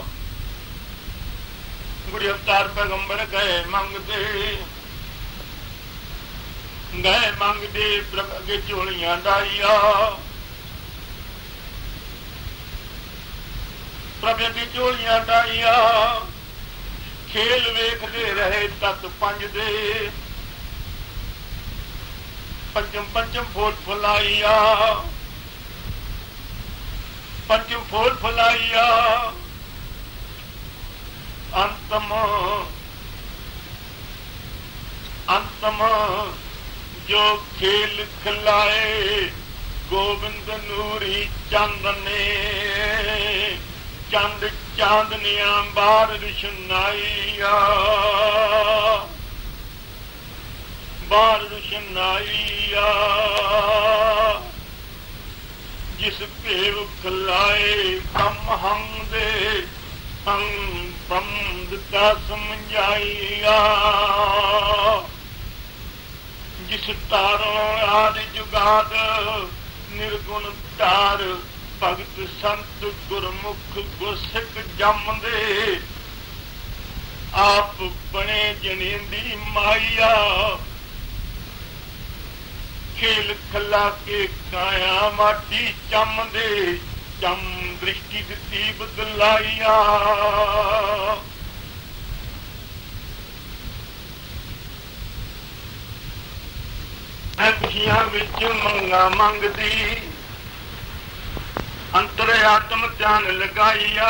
ਗੁਰੂ ਅਵਤਾਰ ਪੈਗੰਬਰ ਗਏ ਮੰਗਦੇ ਪ੍ਰਭ ਅੱਗੇ ਝੋਲੀਆਂ ਡਾਈਆ ਪ੍ਰਭ ਦੀ ਝੋਲੀਆਂ ਡਾਈਆ ਖੇਲ ਵੇਖਦੇ ਰਹੇ ਤਤ ਪੰਜ ਦੇ ਪੰਚਮ ਪੰਚਮ ਫੋਲ ਫੁਲਾਈਆ ਪੰਚਮ ਫੋਲ ਫੁਲਾਈਆ ਅੰਤਮ ਜੋ ਖੇਲ ਖਿਲਾਏ ਗੋਬਿੰਦ ਨੂਰੀ ਚੰਦ ਨੇ ਚੰਦ ਚਾਂਦਨੀਆਂ ਬਾਰ ਰੁਸ਼ਨਾਈਆ ਬਾਰ ਰੁਸ਼ਨਾਈਆ ਜਿਸ ਜਿਸ ਭੇਵ ਖਲਾਏ ਬ੍ਰਹਮ ਹੰਗ ਦੇ ਹੰਗ ਬ੍ਰਹਮ ਦਿੱਤਾ ਸਮਝਾਈਆ ਜਿਸ ਤਾਰੋਂ ਆਦਿ ਜੁਗਾਦ ਨਿਰਗੁਣ ਧਾਰ ਭਗਤ ਸੰਤ ਗੁਰਮੁਖ ਗੁਰਸਿੱਖ ਜੰਮਦੇ ਆਪ ਬਣੇ ਜਨੇ ਦੀ ਮਾਇਆ ਖੇਲ ਖਲਾ ਕੇ ਕਾਇਆ ਮਾਟੀ ਚੰਮਦੇ ਚੰਮ ਦ੍ਰਿਸ਼ਟੀ ਦਿੱਤੀ ਬਦਲਾਈਆ ਅੱਖੀਆਂ ਵਿੱਚ ਮੰਗਾ ਮੰਗਦੀ ਅੰਤਰ ਆਤਮ ਧਿਆਨ ਲਗਾਈਆ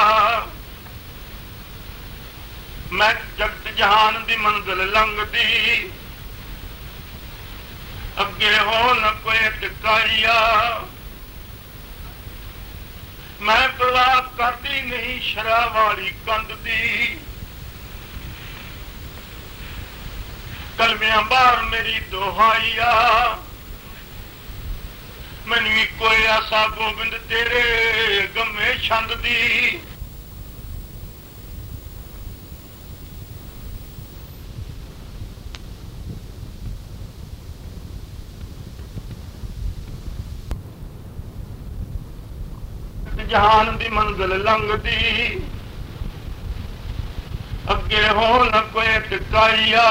ਮੈਂ ਜਗਤ ਜਹਾਨ ਦੀ ਮੰਜ਼ਿਲ ਲੰਘਦੀ ਅੱਗੇ ਹੋ ਨ ਕੋਈ ਟਿਕਾਈਆ ਮੈਂ ਪਰਵਾਹ ਕਰਦੀ ਨਹੀਂ ਸ਼ਰਾਬ ਵਾਲੀ ਕੰਧ ਦੀ ਕਲਮਿਆਂ ਬਾਹਰ ਮੇਰੀ ਦੁਹਾਈਆ ਮੈਨੂੰ ਕੋਈ ਆਸਾ ਗੋਬਿੰਦ ਤੇਰੇ ਗਮੇ ਛੰਦ ਦੀ ਜਹਾਨ ਦੀ ਮੰਜ਼ਿਲ ਲੰਘਦੀ ਅੱਗੇ ਹੋ ਨ ਕੋਈ ਟਿਕਾਈਆ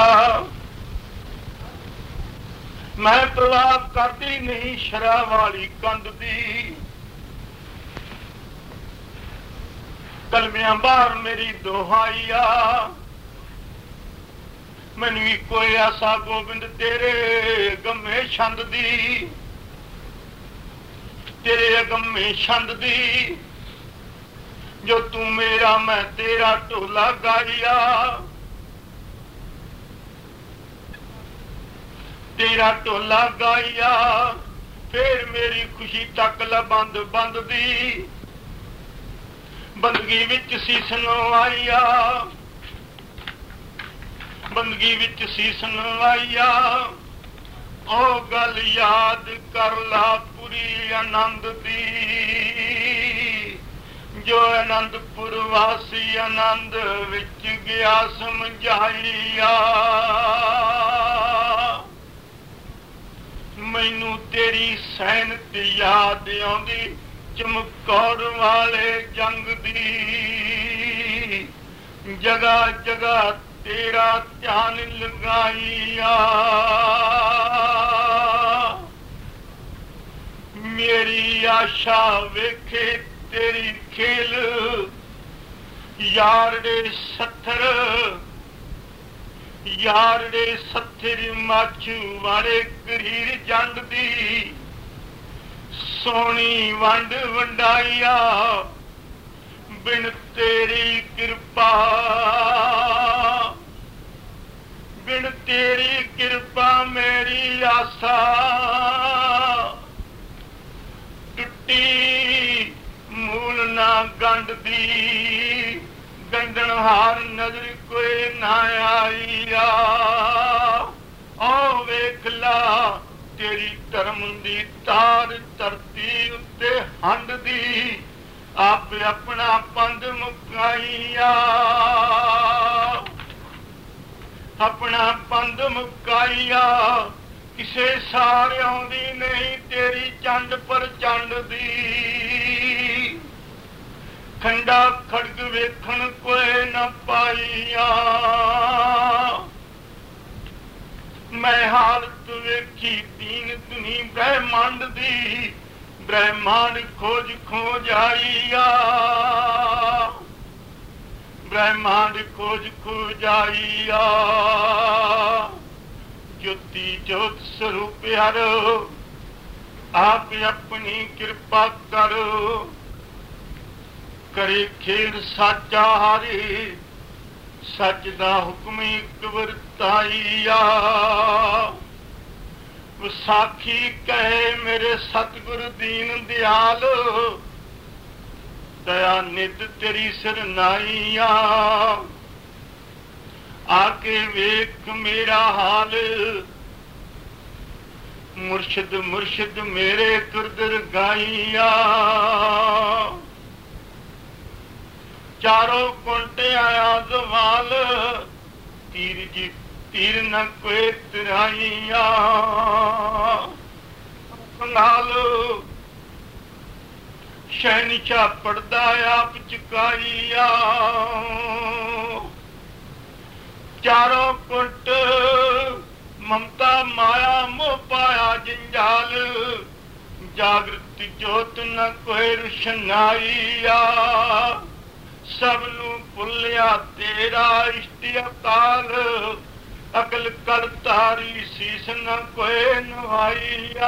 ਮੈਂ ਪਰਵਾਹ ਕਰਦੀ ਨਹੀਂ ਸ਼ਰਾਬ ਵਾਲੀ ਕੰਧ ਦੀ ਕਲਮਿਆਂ ਬਾਹਰ ਮੇਰੀ ਦੁਹਾਈਆ ਮੈਨੂੰ ਕੋਈ ਆਸਾ ਗੋਬਿੰਦ ਤੇਰੇ ਗਮੇ ਛੰਦ ਦੀ ਤੇਰੇ ਅਗੰਮੇ ਛੰਦ ਦੀ ਜੋ ਤੂੰ ਮੇਰਾ ਮੈਂ ਤੇਰਾ ਢੋਲਾ ਗਾਈਆ ਤੇਰਾ ਢੋਲਾ ਗਾਈਆ ਫੇਰ ਮੇਰੀ ਖੁਸ਼ੀ ਤੱਕ ਲਾ ਬੰਦ ਬੰਦ ਦੀ ਬੰਦਗੀ ਵਿੱਚ ਸੀਸ ਨਵਾਈਆ ਬੰਦਗੀ ਵਿੱਚ ਸੀਸ ਨਵਾਈਆ ਉਹ ਗੱਲ ਯਾਦ ਕਰ ਲਾ ਪੂਰੀ ਆਨੰਦ ਦੀ ਜੋ ਆਨੰਦਪੁਰ ਵਾਸੀ ਆਨੰਦ ਵਿੱਚ ਗਿਆ ਸਮਝਾਈਆ ਮੈਨੂੰ ਤੇਰੀ ਸੈਨਤ ਯਾਦ ਆਉਂਦੀ ਚਮਕੌਰ ਵਾਲੇ ਜੰਗ ਦੀ ਜਗ੍ਹਾ ਜਗ੍ਹਾ ਤੇਰਾ ਧਿਆਨ ਲਗਾਈਆ ਮੇਰੀ ਆਸ਼ਾ ਵੇਖੇ ਤੇਰੀ ਖੇਲ ਯਾਰ ਦੇ ਸੱਥਰ ਮਾਛੂ ਵਾਲੇ ਕਰੀਰ ਜੰਗ ਦੀ ਸੋਹਣੀ ਵੰਡ ਵੰਡਾਈਆ ਬਿਨ ਤੇਰੀ ਕਿਰਪਾ ਬਿਨ ਤੇਰੀ ਕਿਰਪਾ ਮੇਰੀ ਆਸਾ ਟੁੱਟੀ ਮੂਲ ਨਾ ਗੰਢਦੀ ਗੰਢਣ ਹਾਰ ਨਜ਼ਰ ਕੋਈ ਨਾ ਆਈਆ ਓ ਵੇਖ ਲਾ ਤੇਰੀ ਧਰਮ ਦੀ ਤਾਰ ਧਰਤੀ ਉੱਤੇ ਹੰਡਦੀ ਆਪ ਆਪਣਾ ਪੰਧ ਮੁਕਾਈਆ ਆਪਣਾ ਪੰਧ ਮੁਕਾਈਆ ਕਿਸੇ ਸਾਰ ਆਉਂਦੀ ਨਹੀਂ ਤੇਰੀ ਚੰਡ ਪਰ ਚੰਡ ਦੀ ਖੰਡਾ ਖੜਗ ਵੇਖਣ ਕੋਈ ਨਾ ਪਾਈਆ ਮੈਂ ਹਾਲਤ ਵੇਖੀ ਦੀਨ ਦੁਨੀ ਬ੍ਰਹਮੰਡ ਦੀ ਬ੍ਰਹਮੰਡ ਖੋਜ ਖੋਜ ਆਈਆ ਬ੍ਰਹਮੰਡ ਖੋਜ ਖੋਜ ਆਈਆ ਜੋਤੀ ਜੋਤ ਸਰੂਪ ਹਰੋ ਆਪ ਆਪਣੀ ਕਿਰਪਾ ਕਰੋ ਕਰੇ ਖੇਡ ਸਾਚਾ ਹਾਰੇ ਸੱਚ ਦਾ ਹੁਕਮ ਇੱਕ ਵਰਤਾਈਆ ਵਿਸਾਖੀ ਕਹੇ ਮੇਰੇ ਸਤਿਗੁਰ ਦੀਨ ਦਿਆਲ ਦਇਆ ਨਿਤ ਤੇਰੀ ਸਰਨਾਈਆ ਆਕੇ ਵੇਖ ਮੇਰਾ ਹਾਲ ਮੁਰਸ਼ਿਦ ਮੁਰਸ਼ਿਦ ਮੇਰੇ ਤੁਰਦਰ ਗਾਈਆ ਚਾਰੋਂ ਕੁੰਟੇ ਆਇਆ ਜ਼ਵਾਲ ਤੀਰ ਜੀ ਤੀਰ ਨ ਕੋਈ ਤਰਾਈਆ ਕੰਗਾਲ ਸ਼ਹਿਨਸ਼ਾਹ ਪੜਦਾ ਆਪ ਚੁਕਾਈਆ ਚਾਰੋਂ ਕੁੰਟ ਮਮਤਾ ਮਾਇਆ ਮੋਹ ਪਾਇਆ ਜੰਜਾਲ ਜਾਗਰਤ ਜੋਤ ਨ ਕੋਈ ਰੁਸ਼ਨਾਈਆ ਸਭ ਨੂੰ ਭੁੱਲਿਆ ਤੇਰਾ ਇਸ਼ਟ ਅਕਾਲ ਅਕਲ ਕਰ ਤਾਰੀ ਸੀਸ ਨ ਕੋਈ ਨਵਾਈਆ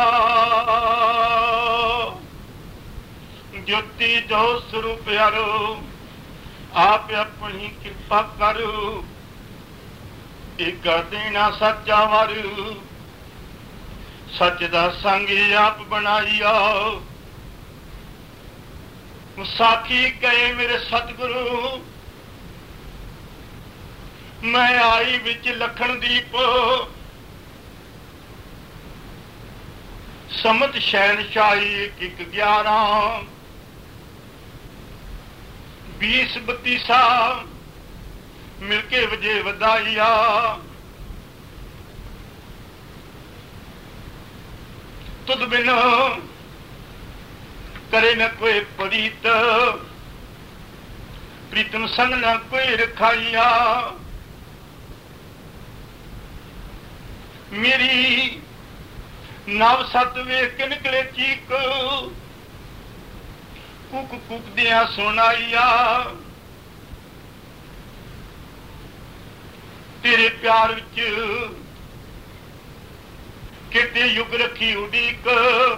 ਜੋਤੀ ਜੋ ਸਰੂਪ ਪਿਆਰੋ ਆਪ ਆਪਣੀ ਕਿਰਪਾ ਕਰੋ ਇੱਕ ਦੇਣਾ ਸੱਚਾ ਵਰ ਸੱਚ ਦਾ ਸੰਗ ਆਪ ਬਣਾਈਆ ਸਾਖੀ ਕਹੇ ਮੇਰੇ ਸਤਿਗੁਰੂ ਮੈਂ ਆਈ ਵਿੱਚ ਲਖਣ ਦੀਪ ਸਮਤ ਸ਼ਹਿਨਸ਼ਾਹੀ 111 20 32 ਮਿਲ ਕੇ ਵਜੇ ਵਧਾਈਆ ਤੁਧ ਬਿਨ ਕਰੇ ਨ ਕੋਈ ਪ੍ਰੀਤ ਪ੍ਰੀਤਮ ਸੰਗ ਨ ਕੋਈ ਰਖਾਈਆ ਮੇਰੀ ਨਵ ਸਤ ਵੇਖ ਕੇ ਨਿਕਲੇ ਚੀਕ ਕੁਕ ਕੁਕ ਦਿਆਂ ਸੁਣਾਈਆ ਤੇਰੇ ਪਿਆਰ ਵਿੱਚ ਕਿਤੇ ਯੁਗ ਰੱਖੀ ਉਡੀਕ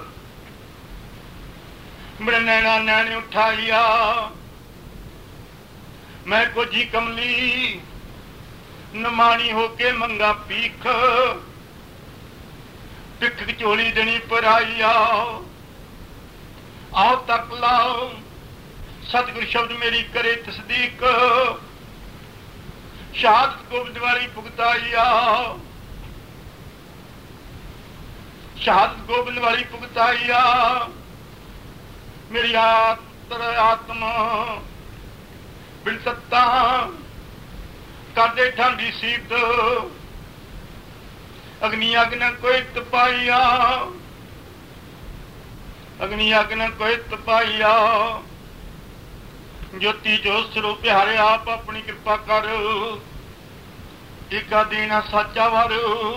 ਮੇਰੇ ਨੈਣਾ ਨੈਣ ਉਠਾਈਆ ਮੈਂ ਕੋਜੀ ਕਮਲੀ ਨਮਾਣੀ ਹੋ ਕੇ ਮੰਗਾ ਪੀਖ ਪਿੱਖ ਝੋਲੀ ਦੇਣੀ ਪਰਾਈਆ ਆਓ ਤੱਕ ਲਾਓ ਸਤਿਗੁਰ ਸ਼ਬਦ ਮੇਰੀ ਕਰੇ ਤਸਦੀਕ ਸ਼ਹਾਦਤ ਗੋਬਿੰਦ ਵਾਲੀ ਭੁਗਤਾਈਆ ਸ਼ਹਾਦਤ ਗੋਬਿੰਦ ਵਾਲੀ ਭੁਗਤਾਈਆ ਮੇਰੀ ਆਤਮਾ ਬਿਨ ਸੱਤਾ ਕਰਦੇ ਠੰਡੀ ਸੀਤ ਅਗਨੀ ਅਗ ਨ ਕੋਈ ਤਪਾਈਆ ਅਗਨੀ ਅਗ ਨ ਕੋਈ ਤਪਾਈਆ ਜੋਤੀ ਜੋ ਸਰੂਪ ਪਿਆਰੇ ਆਪ ਆਪਣੀ ਕਿਰਪਾ ਕਰ ਏਕਾ ਦੇਣਾ ਸੱਚਾ ਵਰ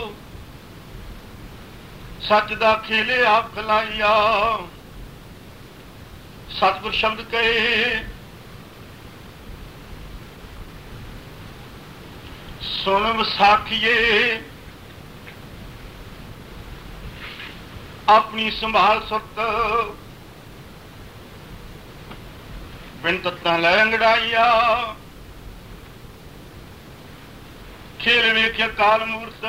ਸੱਚ ਦਾ ਖੇਲੇ ਆਪ ਖਲਾਈਆ ਸਤਿਗੁਰ ਸ਼ਬਦ ਕਹੇ ਸੁਣ ਵਿਸਾਖੀਏ ਆਪਣੀ ਸੰਭਾਲ ਸੁਰਤ ਬਿਨ ਤੱਤਾਂ ਲੈ ਅੰਗੜਾਈਆ ਖੇਲ ਵੇਖਿਆ ਕਾਲ ਮੂਰਤ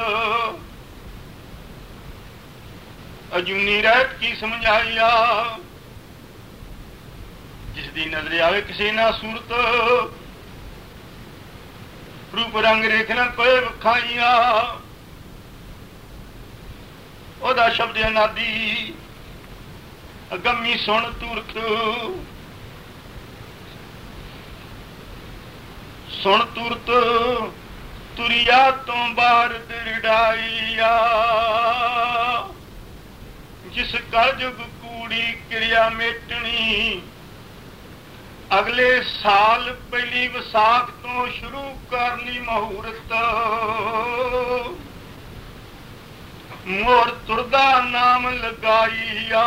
ਅਜੂਨੀ ਰਹਿਤ ਕੀ ਸਮਝਾਈਆ ਜਿਸ ਦੀ ਨਜ਼ਰ ਆਵੇ ਕਿਸੇ ਨਾ ਸੂਰਤ ਰੂਪ ਰੰਗ ਰੇਖ ਨਾ ਪਏ ਵਿਖਾਈਆ ਉਹਦਾ ਸ਼ਬਦ ਅਨਾਦੀ ਅਗੰਮੀ ਸੁਣ ਤੁਰਤ ਸੁਣ ਤੁਰਤ ਤੁਰਿਆ ਤੋਂ ਬਾਹਰ ਦਰੜਾਈਆ ਜਿਸ ਕਲਯੁਗ ਕੂੜੀ ਕਿਰਿਆ ਮੇਟਣੀ ਅਗਲੇ ਸਾਲ ਪਹਿਲੀ ਵਿਸਾਖ ਤੋਂ ਸ਼ੁਰੂ ਕਰਨੀ ਮਹੂਰਤ ਮੋਰ ਤੁਰਦਾ ਨਾਮ ਲਗਾਈਆ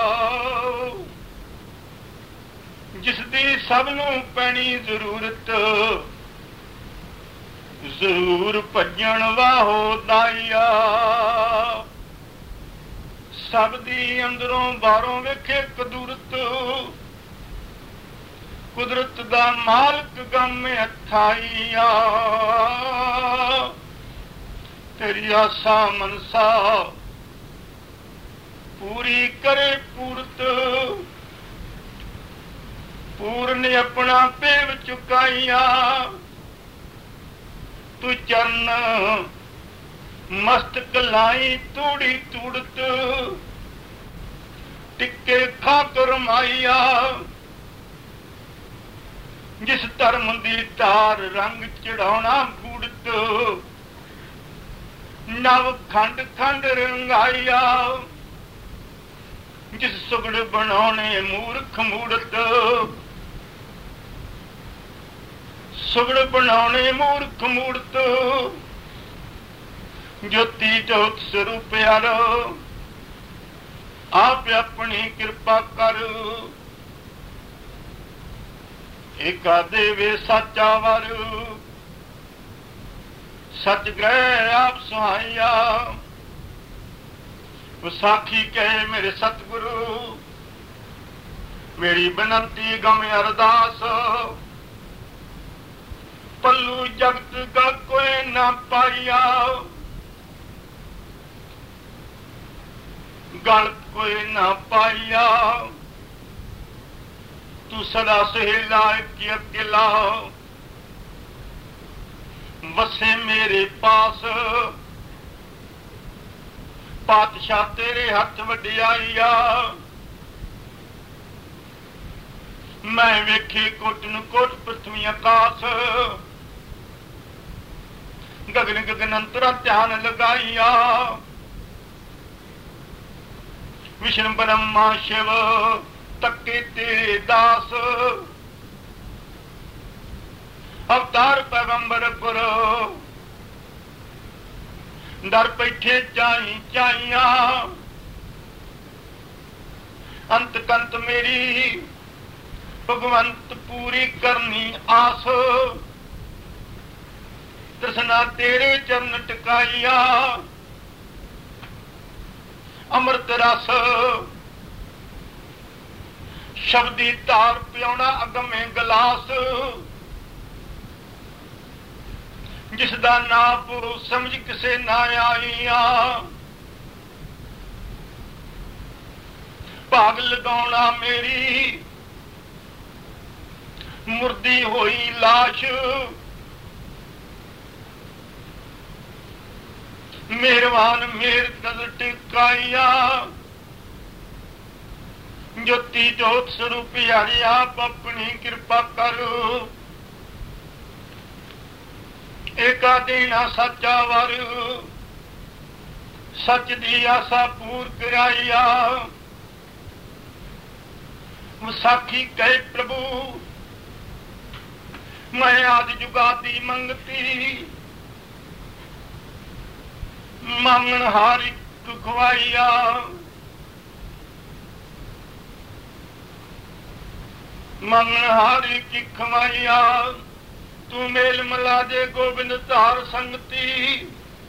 ਜਿਸ ਦੀ ਸਭ ਨੂੰ ਪੈਣੀ ਜ਼ਰੂਰਤ ਜ਼ਰੂਰ ਭੱਜਣ ਵਾਹੋ ਦਾਈਆ ਸਭ ਦੀ ਅੰਦਰੋਂ ਬਾਹਰੋਂ ਵੇਖੇ ਕਦੂਰਤ ਕੁਦਰਤ ਦਾ ਮਾਲਕ ਗਮ ਅਥਾਈਆ ਤੇਰੀ ਆਸਾ ਮਨਸਾ ਪੂਰੀ ਕਰੇ ਪੂਰਤ ਪੂਰਨ ਆਪਣਾ ਪੇਵ ਚੁਕਾਈਆ ਤੂੰ ਚਰਨ ਮਸਤਕ ਲਾਈ ਤੂੜੀ ਤੂੜਤ ਟਿੱਕੇ ਖਾਕਰ ਮਾਈਆ ਜਿਸ ਧਰਮ ਦੀ ਤਾਰ ਰੰਗ ਚੜਾਉਣਾ ਬੂੜਤ ਨਵ ਖੰਡ ਖੰਡ ਰੰਗਾਈਆ ਜਿਸ ਸੁਗੜ ਬਣਾਉਣੇ ਮੂਰਖ ਮੂੜਤ ਸੁਗੜ ਬਣਾਉਣੇ ਮੂਰਖ ਮੂੜਤ ਜੋਤੀ ਜੋਤ ਸਰੂਪ ਪਿਆਰੋ ਆਪ ਆਪਣੀ ਕਿਰਪਾ ਕਰ ਏਕਾ ਦੇਵੇ ਸਾਚਾ ਵਰ ਸਚ ਗ੍ਰਹਿ ਆਪ ਸੁਹਾਈਆ ਵਿਸਾਖੀ ਕਹੇ ਮੇਰੇ ਸਤਿਗੁਰੂ ਮੇਰੀ ਬੇਨਤੀ ਗਮ ਅਰਦਾਸ ਪੱਲੂ ਜਗਤ ਦਾ ਕੋਈ ਨਾ ਪਾਈਆ ਗਲ ਕੋਈ ਨਾ ਪਾਈਆ ਤੂੰ ਸਦਾ ਸਹੇਲਾ ਕੀ ਅਕੇਲਾ ਵਸੇ ਮੇਰੇ ਪਾਸ ਪਾਤਸ਼ਾਹ ਤੇਰੇ ਹੱਥ ਵਡਿਆਈਆ ਮੈਂ ਵੇਖੀ ਕੋਟ ਨੂੰ ਕੋਟ ਪ੍ਰਥਵੀ ਆਕਾਸ ਗਗਨ ਗਗਨ ਅੰਤਰਾ ਧਿਆਨ ਲਗਾਈਆ ਵਿਸ਼ਨ ਬ੍ਰਹਮਾ ਸ਼ਿਵ ਤੱਕੇ ਤੇ ਦਾਸ ਅਵਤਾਰ ਪੈਗੰਬਰ ਗੁਰੂ ਦਰ ਬੈਠੇ ਚਾਈ ਚਾਈਆਂ ਅੰਤ ਕੰਤ ਮੇਰੀ ਭਗਵੰਤ ਪੂਰੀ ਕਰਨੀ ਆਸ ਤ੍ਰਿਸ਼ਨਾ ਤੇਰੇ ਚਰਨ ਟਿਕਾਈਆ ਅੰਮ੍ਰਿਤ ਰਸ ਸ਼ਬਦੀ ਧਾਰ ਪਿਆਉਣਾ ਅਗਮੇ ਗਲਾਸ ਜਿਸ ਦਾ ਨਾਂ ਪੁਰੂ ਸਮਝ ਕਿਸੇ ਨਾ ਆਈਆ ਭਾਗ ਲਗਾਉਣਾ ਮੇਰੀ ਮੁਰਦੀ ਹੋਈ ਲਾਸ਼ ਮਿਹਰਬਾਨ ਮੇਰ ਨਜ਼ਰ ਟਿਕਾਈਆ ਜੋਤੀ ਜੋਤ ਸਰੂਪ ਹਰਿ ਆਪ ਆਪਣੀ ਕਿਰਪਾ ਕਰ ਏਕਾ ਦੇਣਾ ਸੱਚਾ ਵਰ ਸੱਚ ਦੀ ਆਸਾ ਪੂਰ ਕਰਾਈਆ ਵਿਸਾਖੀ ਕਹੇ ਪ੍ਰਭੂ ਮੈਂ ਆਦਿ ਜੁਗਾਦੀ ਮੰਗਤੀ ਮੰਗਣ ਹਾਰ ਇੱਕ ਖਵਾਈਆ ਮੰਗਣ ਹਾਰ ਇੱਕ ਖਵਾਈਆ ਤੂੰ ਮੇਲ ਮਲਾ ਦੇ ਗੋਬਿੰਦ ਧਾਰ ਸੰਗਤੀ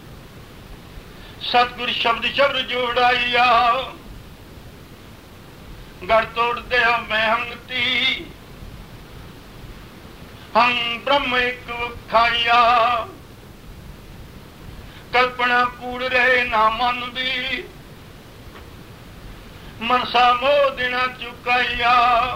ਸਤਿਗੁਰ ਸ਼ਬਦ ਸ਼ਬਦ ਜੋੜਾਈਆ ਗੜ ਤੋੜ ਦੇ ਮੈਂ ਹੰਗਤੀ ਹੰ ਬ੍ਰਹਮ ਇੱਕ ਖਾਈਆ ਕਲਪਨਾ ਕੂੜ ਰਹੇ ਨਾ ਮਨ ਦੀ ਮਨਸਾ ਮੋਹ ਦੇਣਾ ਚੁਕਾਈਆ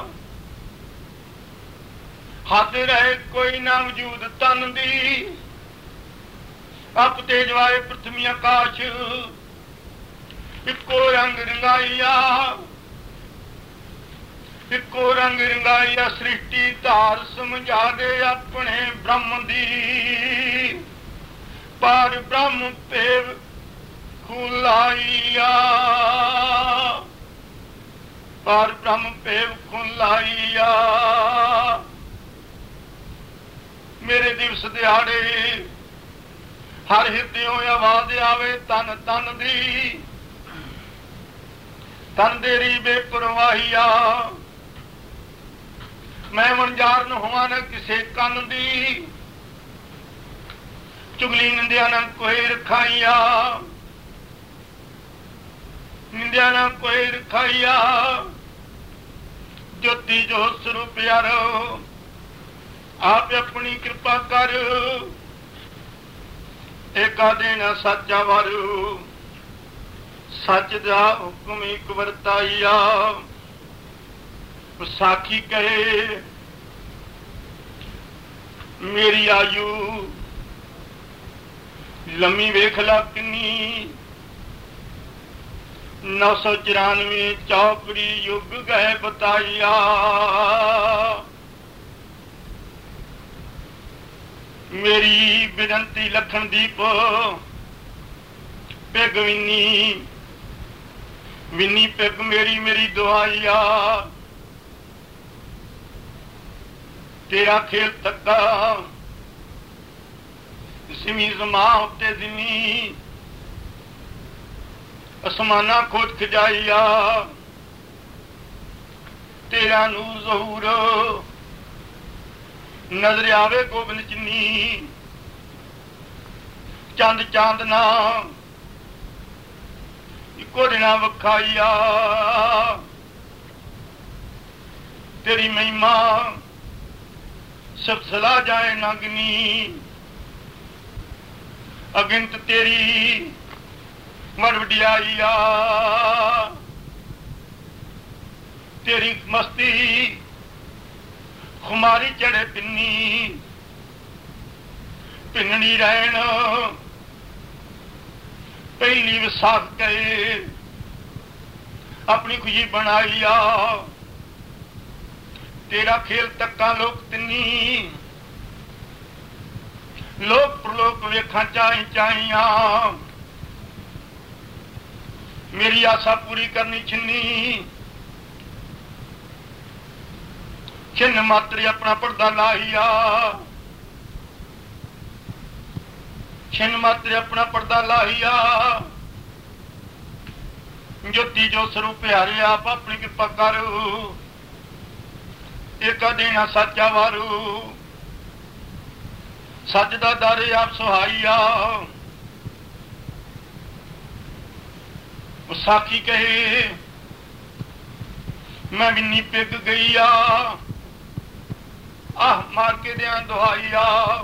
ਹੱਥ ਰਹੇ ਕੋਈ ਨਾ ਵਜੂਦ ਤਨ ਦੀ ਅਪ ਤੇ ਜਵਾਏ ਪ੍ਰਥਮੀ ਆਕਾਸ਼ ਇੱਕੋ ਰੰਗ ਰੰਗਾਈਆ ਇੱਕੋ ਰੰਗ ਰੰਗਾਈਆ ਸ੍ਰਿਸ਼ਟੀ ਧਾਰ ਸਮਝਾ ਦੇ ਆਪਣੇ ਬ੍ਰਹਮ ਦੀ ਪਰ ਬ੍ਰਹਮ ਭੇਵ ਖੁਲਾਈਆ ਪਰ ਬ੍ਰਹਮ ਭੇਵ ਖੁਲਾਈਆ ਮੇਰੇ ਦਿਵਸ ਦਿਹਾੜੇ ਹਰ ਹਿਰਦਿਓਂ ਆਵਾਜ਼ ਆਵੇ ਤਨ ਤਨ ਦੀ ਤਨ ਦੇਰੀ ਬੇਪਰਵਾਹੀਆ ਮੈਂ ਮਨਜਾਰਨ ਹੋਵਾਂ ਨਾ ਕਿਸੇ ਕੰਨ ਦੀ ਚੁਗਲੀ ਨਿੰਦਿਆ ਨਾ ਕੋਈ ਰਖਾਈਆ ਨਿੰਦਿਆ ਨਾ ਕੋਈ ਰਖਾਈਆ ਜੋਤੀ ਜੋਤ ਸਰੂਪ ਪਿਆਰੋ ਆਪ ਆਪਣੀ ਕਿਰਪਾ ਕਰ ਏਕਾ ਦੇਣਾ ਸੱਚਾ ਵਰ ਸੱਚ ਦਾ ਹੁਕਮ ਇੱਕ ਵਰਤਾਈਆ ਵਿਸਾਖੀ ਕਹੇ ਮੇਰੀ ਆਯੂ ਲੰਮੀ ਵੇਖ ਲਾ ਕਿੰਨੀ 994 ਚੌਕੜੀ ਯੁੱਗ ਗਏ ਬਤਾਈਆ। ਮੇਰੀ ਬੇਨਤੀ ਲਖਣਦੀਪ ਪਿੱਗ ਵਿੰਨੀ ਵਿੰਨੀ ਪਿੱਗ ਮੇਰੀ ਮੇਰੀ ਦੁਆਈਆ। ਤੇਰਾ ਖੇਲ ਤੱਕਾ ਸਿਮੀ ਜ਼ਮਾਂ ਉੱਤੇ ਜ਼ਿਮੀ ਅਸਮਾਨਾਂ ਖੋਜ ਖਜਾਈਆ। ਤੇਰਾ ਨੂਰ ਜ਼ਹੂਰ ਨਜ਼ਰ ਆਵੇ ਗੋਬਿੰਦ ਚੰਨੀ। ਚੰਦ ਚਾਂਦਨਾ ਇੱਕੋ ਦਿਨਾ ਵਿਖਾਈਆ। ਤੇਰੀ ਮਹਿਮਾ ਸਬਸਲਾ ਜਾਏ ਨਗਨੀ। ਅਗਿੰਤ ਤੇਰੀ ਵਡ ਵਡਿਆਈਆ। ਤੇਰੀ ਮਸਤੀ ਖੁਮਾਰੀ ਚੜੇ ਪਿੰਨੀ। ਪਿੰਨਣੀ ਰਹਿਣ ਪਹਿਲੀ ਵਿਸਾਖ ਕੇ ਆਪਣੀ ਖੁਸ਼ੀ ਬਣਾਈਆ। ਤੇਰਾ ਖੇਲ ਤੱਕਾਂ ਲੋਕ ਤਿੰਨੀ ਲੋਕ ਪ੍ਰਲੋਕ ਵੇਖਾਂ ਚਾਈ ਚਾਈਆਂ। ਮੇਰੀ ਆਸਾ ਪੂਰੀ ਕਰਨੀ ਛਿੰਨੀ। ਛਿੰਨ ਮਾਤਰ ਆਪਣਾ ਪਰਦਾ ਲਾਈਆ। ਛਿੰਨ ਮਾਤਰ ਆਪਣਾ ਪਰਦਾ ਲਾਈਆ। ਜੋਤੀ ਜੋ ਸਰੂਪ ਪਿਆਰੇ ਆਪ ਆਪਣੀ ਕਿਰਪਾ ਕਰ। ਏਕਾ ਦੇਣਾ ਸਾਚਾ ਵਾਰੂ ਸੱਚ ਦਾ ਦਰ ਆਪ ਸੁਹਾਈਆ। ਵਿਸਾਖੀ ਕਹੇ ਮੈਂ ਵਿੰਨੀ ਪਿੱਗ ਗਈ ਆ। ਆਹ ਮਾਰ ਕੇ ਦਿਆਂ ਦੁਹਾਈਆ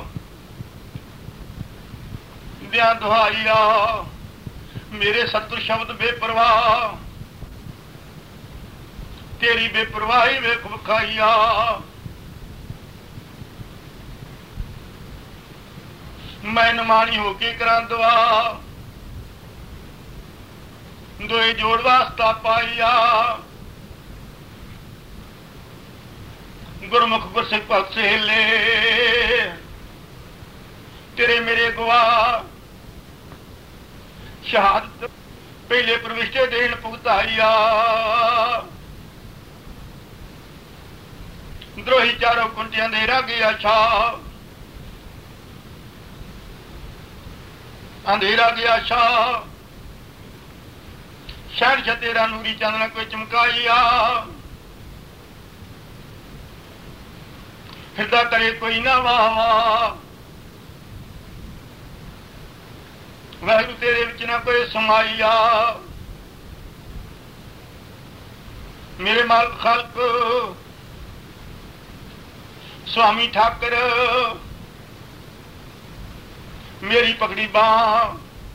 ਦਿਆਂ ਦੁਹਾਈਆ। ਮੇਰੇ ਸਤਿਗੁਰ ਸ਼ਬਦ ਬੇਪਰਵਾਹ ਤੇਰੀ ਬੇਪਰਵਾਹੀ ਵੇਖ ਵਿਖਾਈਆ। ਮੈਂ ਨਮਾਣੀ ਹੋ ਕੇ ਕਰਾਂ ਦੁਆ। ਦੋਏ ਜੋੜ ਵਾਸਤਾ ਪਾਈਆ। ਗੁਰਮੁਖ ਗੁਰਸਿੱਖ ਭਗਤ ਸਹੇਲੇ ਤੇਰੇ ਮੇਰੇ ਗਵਾ। ਸ਼ਹਾਦਤ ਪਹਿਲੇ ਪ੍ਰਵਿਸ਼ਟੇ ਦੇਣ ਭੁਗਤਾਈਆ। ਦਰੋਹੀ ਚਾਰੋਂ ਕੁੰਟਿਆਂ ਦੇ ਰਾਗੇ ਆਛਾ। ਅੰਧੇਰਾ ਗਿਆ ਛਾ। ਸ਼ਹਿਰ ਤੇਰਾ ਨੂਰੀ ਚਾਨਣਾ ਕੋਈ ਚਮਕਾਈਆ। ਹਿਰਦਾ ਕਰੇ ਕੋਈ ਨਾ ਵਾਵਾ। ਵਾਹਿਗੁਰੂ ਤੇਰੇ ਵਿੱਚ ਨਾ ਕੋਈ ਸਮਾਈਆ। ਮੇਰੇ ਮਾਲਕ ਖਾਲਕ ਸੁਆਮੀ ਠਾਕਰ ਮੇਰੀ ਪਕੜੀ ਬਾਂਹ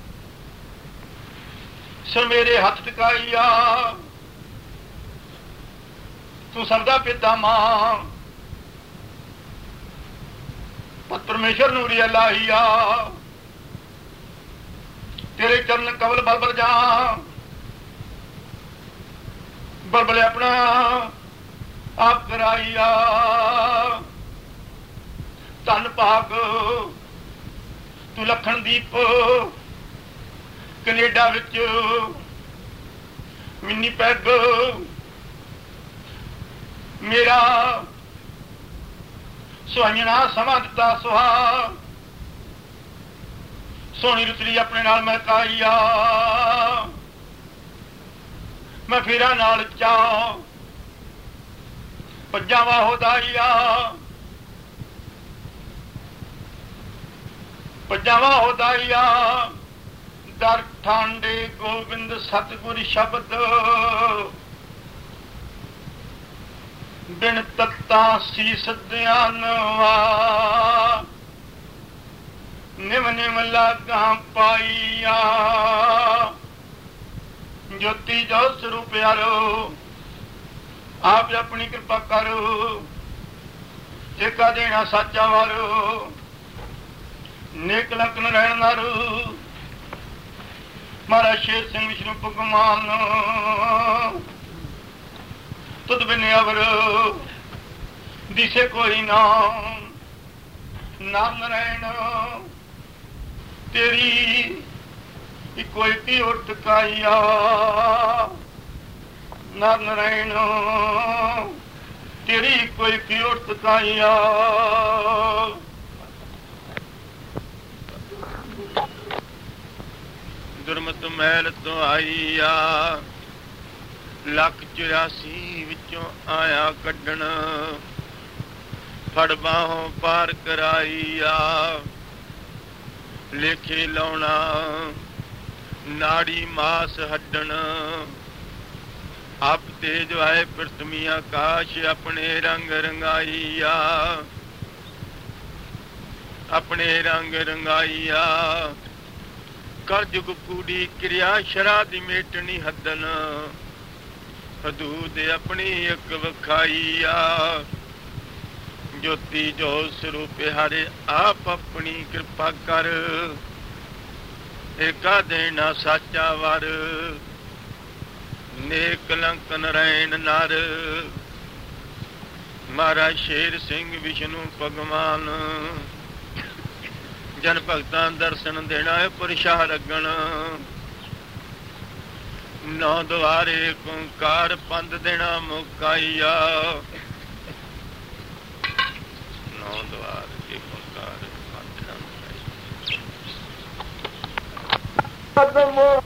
ਸਿਰ ਮੇਰੇ ਹੱਥ ਟਿਕਾਈਆ। ਤੂੰ ਸਭ ਦਾ ਪਿਤਾ ਮਾਂ ਪਤ ਪਰਮੇਸ਼ਰ ਨੂਰੀ ਅਲਾਹੀਆ। ਤੇਰੇ ਚਰਨ ਕਵਲ ਬਲਬਲ ਜਾ। ਬਲਬਲੇ ਆਪਣਾ ਆਪ ਕਰਾਈਆ। ਧੰਨ ਭਾਗ ਤੂੰ ਲਖਣਦੀਪ ਕੈਨੇਡਾ ਵਿੱਚ ਮਿੰਨੀ ਪੈਗ ਮੇਰਾ ਸੁਹਾਈਣਾ ਸਮਾਂ ਦਿੱਤਾ ਸੁਹਾ। ਸੋਹਣੀ ਰੁਤਰੀ ਆਪਣੇ ਨਾਲ ਮੈਂ ਕਾਈਆ। ਮੈਂ ਫੇਰਾ ਨਾਲ ਚਾ ਪੱਜਾਵਾ ਹੋਦਾਈਆ। ਪੱਜਾਵਾ ਹੋਦਾਈਆ। ਦਰ ਠਾਂਡੇ ਗੋਬਿੰਦ ਸਤਿਗੁਰ ਸ਼ਬਦ ਬਿਨ ਤੱਤਾ ਸੀਸ ਧਿਆਨਵਾ। ਨਿਮ ਨਿਮ ਲਾਗਾਂ ਪਾਈਆ। ਜੋਤੀ ਜੋ ਸਰੂਪ ਪਿਆਰੋ ਆਪ ਆਪਣੀ ਕਿਰਪਾ ਕਰੋ। ਏਕਾ ਦੇਣਾ ਸਾਚਾ ਵਾਰੋ ਨੇਕ ਲਖਨ ਰਹਿਣ ਨਰ ਮਹਾਰਾਜ ਸ਼ੇਰ ਸਿੰਘ ਵਿਸ਼ਨੂੰ ਭਗਵਾਨ ਤੁਧ ਬਿਨ ਅਵਰ ਦਿਸੇ ਕੋਈ ਨਾਮ ਨਾਮ ਨਰਾਇਣ ਤੇਰੀ ਇੱਕੋ ਇੱਕ ਉਰਤ ਕਾਇਆ ਨਾਮ ਨਰਾਇਣ ਤੇਰੀ ਇੱਕੋ ਇੱਕ ਉਰਤ ਕਾਇਆ ਦੁਰਮਤ ਮਹਿਲ ਤੋਂ ਆਈ ਆ 184 ਵਿੱਚੋਂ ਆਇਆ ਕੱਢਣ ਫੜ ਬਾਹੋਂ ਪਾਰ ਕਰਾਈ ਆ ਲੇਖੇ ਲਾਉਣਾ ਨਾੜੀ ਮਾਸ ਹੱਡਣ ਆਪ ਤੇਜ ਆਏ ਪ੍ਰਥਮੀ ਆਕਾਸ਼ ਆਪਣੇ ਰੰਗ ਰੰਗਾਈ ਆ ਆਪਣੇ ਰੰਗ ਰੰਗਾਈ ਆ ਕਰਜੁਗ ਕੂੜੀ ਕਿਰਿਆ ਸ਼ਰਾ ਦੀ ਮੇਟਣੀ ਹੱਦਨ ਹਦੂਦ ਆਪਣੀ ਇੱਕ ਵਖਾਈ ਆ ਜੋਤੀ ਜੋ ਸਰੂਪ ਹਾਰੇ ਆਪ ਆਪਣੀ ਕਿਰਪਾ ਕਰ ਏਕਾ ਦੇਣਾ ਸਾਚਾ ਵਰ ਨੇਕ ਲੰਕ ਨਰੈਣ ਨਰ ਮਹਾਰਾਜ ਸ਼ੇਰ ਸਿੰਘ ਵਿਸ਼ਨੂੰ ਭਗਵਾਨ ਜਨ ਭਗਤਾਂ ਦਰਸ਼ਨ ਦੇਣਾ ਪੁਰਸ਼ਾਰ ਅਗਣ ਨੌ ਦੁਆਰੇ ਓੰਕਾਰ ਪੰਦ ਦੇਣਾ ਮੁਕਾਈਆ ਨੌ ਦੁਆਰ ਓੰਕਾਰ ਪੰਦ ਦੇਣਾ ਮੁਕਾਈਆ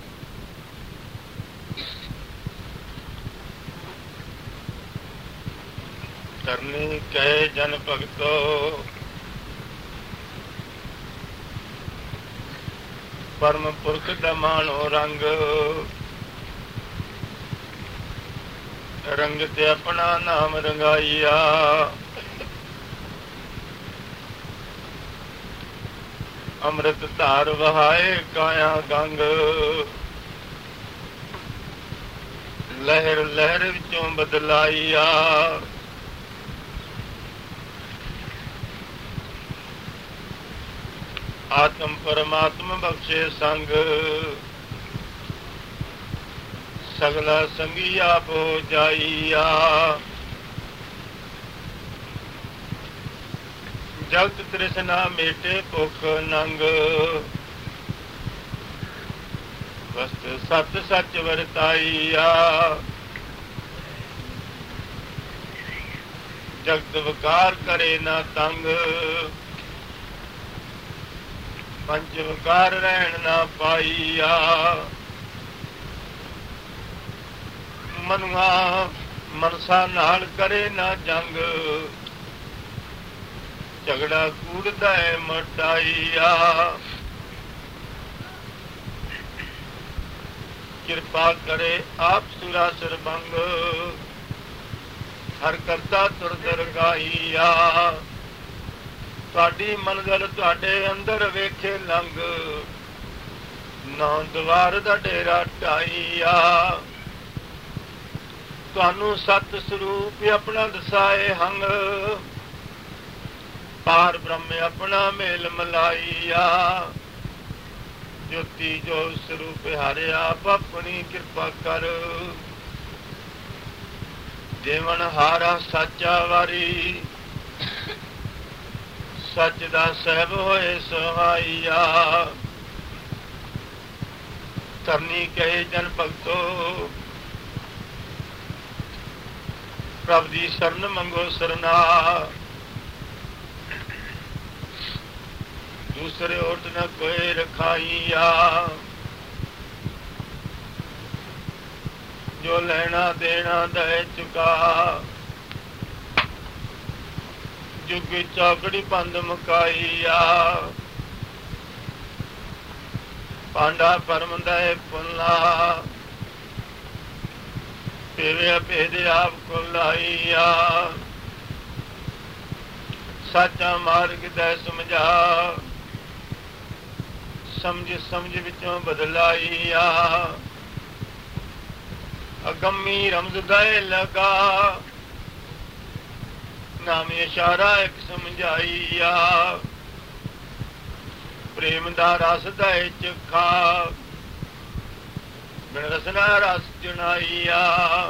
ਕਰਨੀ ਕਹੇ ਜਨ ਭਗਤੋ ਪਰਮ ਪੁਰਖ ਦਾ ਮਾਣੋ ਰੰਗ ਰੰਗ ਤੇ ਆਪਣਾ ਨਾਮ ਰੰਗਾਈਆ ਅੰਮ੍ਰਿਤ ਧਾਰ ਵਹਾਏ ਕਾਇਆ ਗੰਗ ਲਹਿਰ ਲਹਿਰ ਵਿੱਚੋਂ ਬਦਲਾਈਆ ਆਤਮ ਪਰਮਾਤਮ ਬਖਸ਼ੇ ਸੰਗ ਸਗਲਾ ਸੰਗੀ ਆਪ ਹੋ ਜਾਈਆ ਜਗਤ ਤ੍ਰਿਸ਼ਨਾ ਮੇਟੇ ਭੁਖ ਨੰਗ ਵਸਤ ਸਤ ਸੱਚ ਵਰਤਾਈਆ ਜਗਤ ਵਿਕਾਰ ਕਰੇ ਨਾ ਤੰਗ ਪੰਜ ਵਿਕਾਰ ਰਹਿਣ ਨਾ ਪਾਈਆ ਮਨੁਆ ਮਨਸਾ ਨਾਲ ਕਰੇ ਨਾ ਜੰਗ ਝਗੜਾ ਕੂੜਦਾ ਹੈ ਮਟਾਈਆ ਕਿਰਪਾ ਕਰੇ ਆਪ ਸੁਰਾਸਰ ਬੰਗ ਹਰ ਕਰਤਾ ਤੁਰ ਦਰਗਾਈਆ ਤੁਹਾਡੀ ਮੰਜ਼ਲ ਤੁਹਾਡੇ ਅੰਦਰ ਵੇਖੇ ਲੰਘ ਨੌ ਦਵਾਰ ਦਾ ਡੇਰਾ ਢਾਈਆ ਤੁਹਾਨੂੰ ਸਤ ਸਰੂਪ ਆਪਣਾ ਦਸਾਏ ਹੰਗ ਪਾਰ ਬ੍ਰਹਮ ਆਪਣਾ ਮੇਲ ਮਲਾਈਆ ਜੋਤੀ ਜੋ ਸਰੂਪ ਹਾਰੇ ਆਪ ਆਪਣੀ ਕਿਰਪਾ ਕਰ ਜੀਵਨ ਹਾਰਾ ਸਾਚਾ ਵਾਰੀ ਸੱਚ ਦਾ ਸਹਿਬ ਹੋਏ ਸਹਾਈਆ ਕਰਨੀ ਕਹੇ ਜਨ ਭਗਤੋ ਪ੍ਰਭ ਦੀ ਸ਼ਰਨ ਮੰਗੋ ਸਰਨਾ ਦੂਸਰੇ ਔਰਤ ਨਾ ਕੋਈ ਰਖਾਈਆ ਜੋ ਲੈਣਾ ਦੇਣਾ ਦੇ ਚੁਕਾ ਜੁਗੀ ਚੌਕੜੀ ਬੰਦ ਮੁਕਾਈਆ ਪਾਂਡਾ ਪਰਮ ਦੇ ਪੁੰਨਾ ਤੇਰੇ ਭੇਦ ਆਪ ਖੁਲਾਈਆ ਸੱਚਾ ਮਾਰਗ ਦੇ ਸਮਝਾ ਸਮਝ ਸਮਝ ਵਿੱਚੋਂ ਬਦਲਾਈਆ ਅਗੰਮੀ ਰਮਜ਼ ਦੇ ਲਗਾ ਨਾਮ ਇਸ਼ਾਰਾ ਇੱਕ ਸਮਝਾਈਆ ਪ੍ਰੇਮ ਦਾ ਰਸ ਦਏ ਚਖਾ ਬਿਨ ਰਸਨਾ ਰਸ ਜੁਨਾਈਆ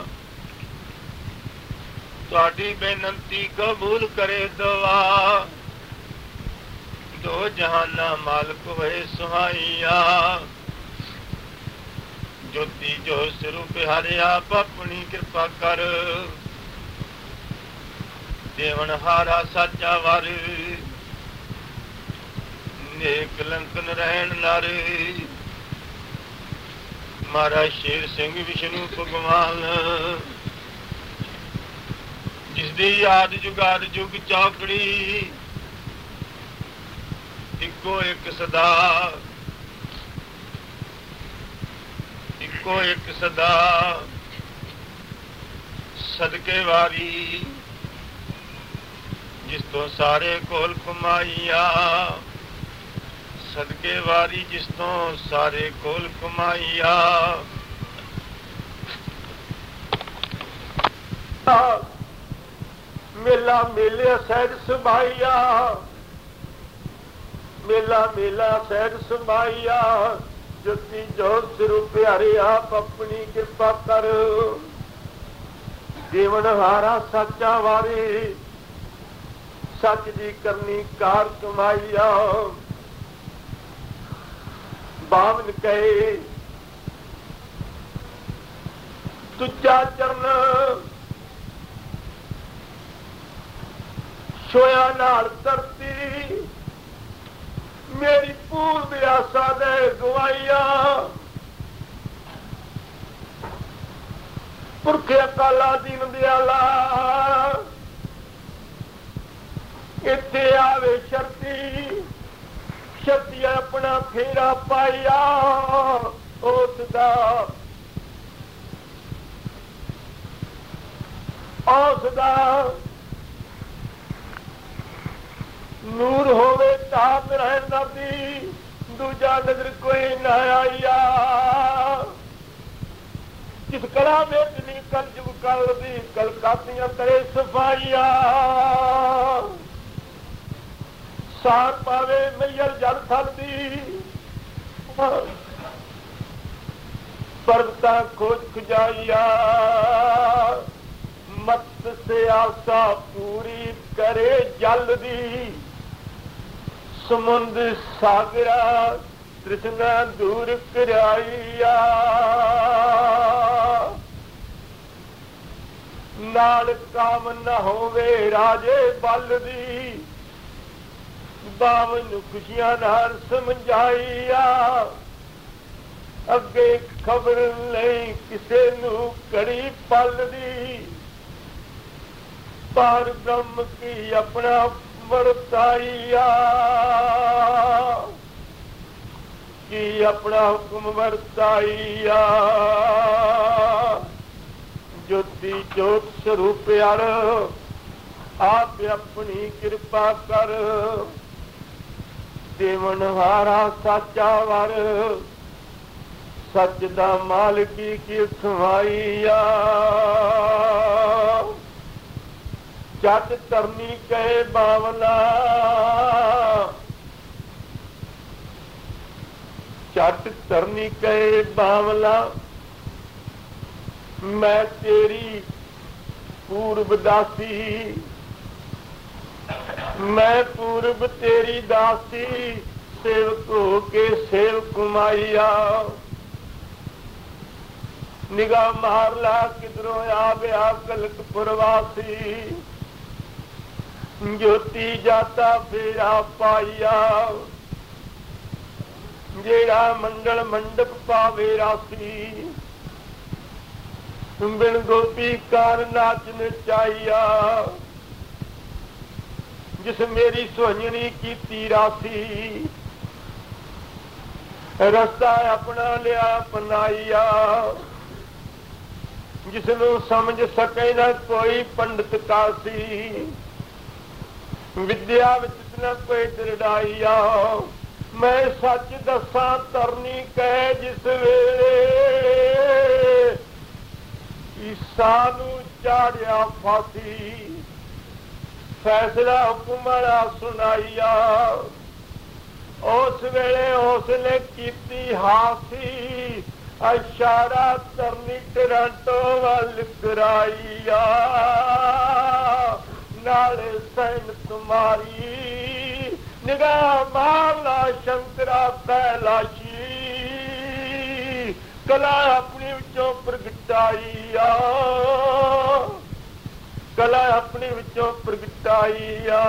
ਤੁਹਾਡੀ ਬੇਨੰਤੀ ਕਬੂਲ ਕਰੇ ਦਵਾ ਦੋ ਜਹਾਨਾ ਮਾਲਕ ਹੋਏ ਸੁਹਾਈਆ ਜੋਤੀ ਜੋ ਸਰੂਪ ਹਰਿ ਆਪ ਆਪਣੀ ਕਿਰਪਾ ਕਰ ਦੇਵਨ ਹਾਰਾ ਸਾਚਾ ਵਰ ਨੇਕ ਲੰਕਨ ਰਹਿਣ ਨਰ ਮਹਾਰਾਜ ਸ਼ੇਰ ਸਿੰਘ ਵਿਸ਼ਨੂੰ ਭਗਵਾਨ ਜਿਸ ਦੀ ਯਾਦ ਜੁਗਾਦ ਜੁਗ ਚੌਕੜੀ ਇੱਕੋ ਇੱਕ ਸਦਾ ਇੱਕੋ ਇੱਕ ਸਦਾ ਸਦਕੇ ਵਾਰੀ ਜਿਸ ਤੋਂ ਸਾਰੇ ਕੋਲ ਕਮਾਈਆ ਸਦਕੇ ਵਾਰੀ ਜਿਸ ਤੋਂ ਸਾਰੇ ਕੋਲ ਕਮਾਈਆ ਮੇਲਾ ਮੇਲੇ ਸਹਿਜ ਸੁਭਾਈਆ ਮੇਲਾ ਮੇਲਾ ਸਹਿਜ ਸੁਭਾਈਆ ਜੋਤੀ ਜੋਤ ਸਰੂਪ ਪਿਆਰੇ ਆਪ ਆਪਣੀ ਕਿਰਪਾ ਕਰ ਜੀਵਨ ਹਾਰਾ ਸੱਚਾ ਵਾਰੀ ਸੱਚ ਦੀ ਕਰਨੀ ਕਾਰ ਕਮਾਈਆ ਬਾਵਨ ਕਹੇ ਤੁਝਾ ਚਰਨ ਛੋਇਆ ਨਾਲ ਧਰਤੀ ਮੇਰੀ ਪੂਰਬ ਆਸਾ ਦੇ ਗਵਾਈਆ ਪੁਰਖੇ ਅਕਾਲਾ ਦੀਨ ਦਿਆਲਾ ਇੱਥੇ ਆਵੇ ਸ਼ਰਤੀ ਸ਼ਕਤੀ ਆਪਣਾ ਫੇਰਾ ਪਾਇਆ ਉਸ ਦਾ ਨੂਰ ਹੋਵੇ ਤਾਪ ਰਹਿਣ ਨਬੀ ਦੂਜਾ ਨਜ਼ਰ ਕੋਈ ਨਾ ਆਇਆ ਜਿਸ ਕਲਾ ਵਿੱਚ ਨੀ ਕਲ ਜੁਗ ਕਲ ਦੀ ਕਲਕਾਤੀਆਂ ਕਰੇ ਸਫਾਈਆ ਸਾਰ ਪਾਵੇ ਮਈਰ ਜਲ ਥਲਦੀ ਪਰਬਤਾਂ ਖੋਜ ਖੁਜਾਈਆ ਮਤ ਸੇ ਆਸਾ ਪੂਰੀ ਕਰੇ ਜਲ ਦੀ ਸਮੁੰਦ ਸਾਗਰਾ ਤ੍ਰਿਸ਼ਨਾ ਦੂਰ ਕਰਾਈਆ ਨਾਲ ਕਾਮ ਨਾ ਹੋਵੇ ਰਾਜੇ ਬਲ ਦੀ ਬਾਵਨ ਖੁਸ਼ੀਆਂ ਨਾਲ ਸਮਝਾਈਆ ਅੱਗੇ ਖਬਰ ਲਈ ਕਿਸੇ ਨੂੰ ਕੜੀ ਪਲ ਦੀ ਪਰ ਬ੍ਰਹਮ ਕੀ ਆਪਣਾ ਵਰਤਾਈਆ ਕੀ ਆਪਣਾ ਹੁਕਮ ਵਰਤਾਈਆ ਜੋਤੀ ਜੋਤ ਸਰੂਪ ਅਰ ਆਪ ਆਪਣੀ ਕਿਰਪਾ ਕਰ ਦੇਵਨ ਹਾਰਾ ਸਾਚਾ ਵਰ ਸੱਚ ਦਾ ਮਾਲਕੀ ਕੀ ਸਮਾਈਆ ਜੱਟ ਧਰਨੀ ਕਹੇ ਬਾਵਲਾ ਜੱਟ ਧਰਨੀ ਕਹੇ ਬਾਵਲਾ ਮੈਂ ਤੇਰੀ ਪੂਰਬ ਦਾਸੀ ਮੈਂ ਪੂਰਬ ਤੇਰੀ ਦਾਸੀ ਸੇਵਕ ਹੋ ਕੇ ਸੇਵ ਕਮਾਈਆ ਨਿਗਾਹ ਮਾਰ ਲਾ ਕਿਧਰੋਂ ਆ ਗਿਆ ਕਲਕ ਪ੍ਰਵਾਸੀ ਜੋਤੀ ਜਾਤਾ ਫੇਰਾ ਪਾਈਆ ਜਿਹੜਾ ਮੰਡਲ ਮੰਡਪ ਪਾਵੇ ਰਾਸੀ ਬਿਨ ਗੋਪੀ ਕਾਰ ਨਾਚ ਨਚਾਈਆ ਜਿਸ ਮੇਰੀ ਸੁਹਣਨੀ ਕੀਤੀ ਰਾਸੀ ਰਸਤਾ ਆਪਣਾ ਲਿਆ ਅਪਨਾਈਆ ਜਿਸ ਨੂੰ ਸਮਝ ਸਕੇ ਨਾ ਕੋਈ ਪੰਡਤ ਕਾਸੀ ਵਿਦਿਆ ਵਿੱਚ ਨਾ ਕੋਈ ਦਰੜਾਈਆ ਮੈਂ ਸੱਚ ਦੱਸਾਂ ਤਰਨੀ ਕਹਿ ਜਿਸ ਵੇਲੇ ਈਸਾ ਨੂੰ ਚਾੜਿਆ ਫਾਸੀ ਫੈਸਲਾ ਹੁਕਮ ਵਾਲਾ ਸੁਣਾਈਆ ਉਸ ਵੇਲੇ ਉਸਨੇ ਕੀਤੀ ਹਾਸੀ ਇਸ਼ਾਰਾ ਧਰਨੀ ਟਰਾਂਟੋ ਵੱਲ ਕਰਾਈਆ ਨਾਲੇ ਸੈਨ ਤੁਮਾਰੀ ਨਿਗਾਹ ਮਾਰਲਾ ਸ਼ੰਕਰਾ ਪਹਿਲਾਸ਼ੀ ਕਲਾ ਆਪਣੇ ਵਿੱਚੋਂ ਪ੍ਰਗਟਾਈਆ ਕਲਾ ਆਪਣੇ ਵਿੱਚੋਂ ਪ੍ਰਗਟਾਈਆ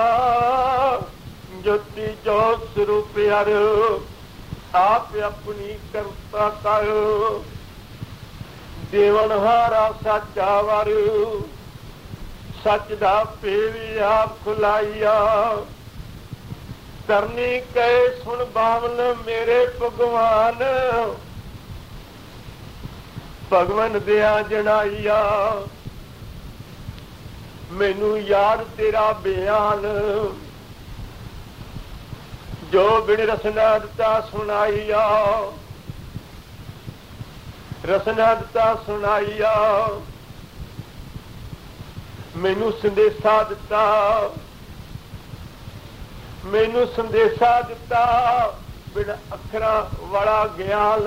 ਜੋਤੀ ਜੋਤ ਸਰੂਪ ਹਰ ਆਪ ਆਪਣੀ ਕਰਤਾ ਕਰ ਦੇਵਨਹਾਰਾ ਸਾਚਾ ਵਰ ਸੱਚ ਦਾ ਭੇਵੀ ਆਪ ਖੁਲਾਈਆ ਕਰਨੀ ਕਹੇ ਸੁਣ ਬਾਵਨ ਮੇਰੇ ਭਗਵਾਨ ਭਗਵਨ ਦਿਆ ਜਣਾਈਆ ਮੈਨੂੰ ਯਾਦ ਤੇਰਾ ਬਿਆਨ ਜੋ ਬਿਨ ਰਸਨਾ ਦਿੱਤਾ ਸੁਣਾਈਆ ਰਸਨਾ ਦਿੱਤਾ ਸੁਣਾਈਆ ਮੈਨੂੰ ਸੰਦੇਸ਼ਾ ਦਿੱਤਾ ਮੈਨੂੰ ਸੰਦੇਸ਼ਾ ਦਿੱਤਾ ਬਿਨ ਅੱਖਰਾਂ ਵਾਲਾ ਗਿਆਨ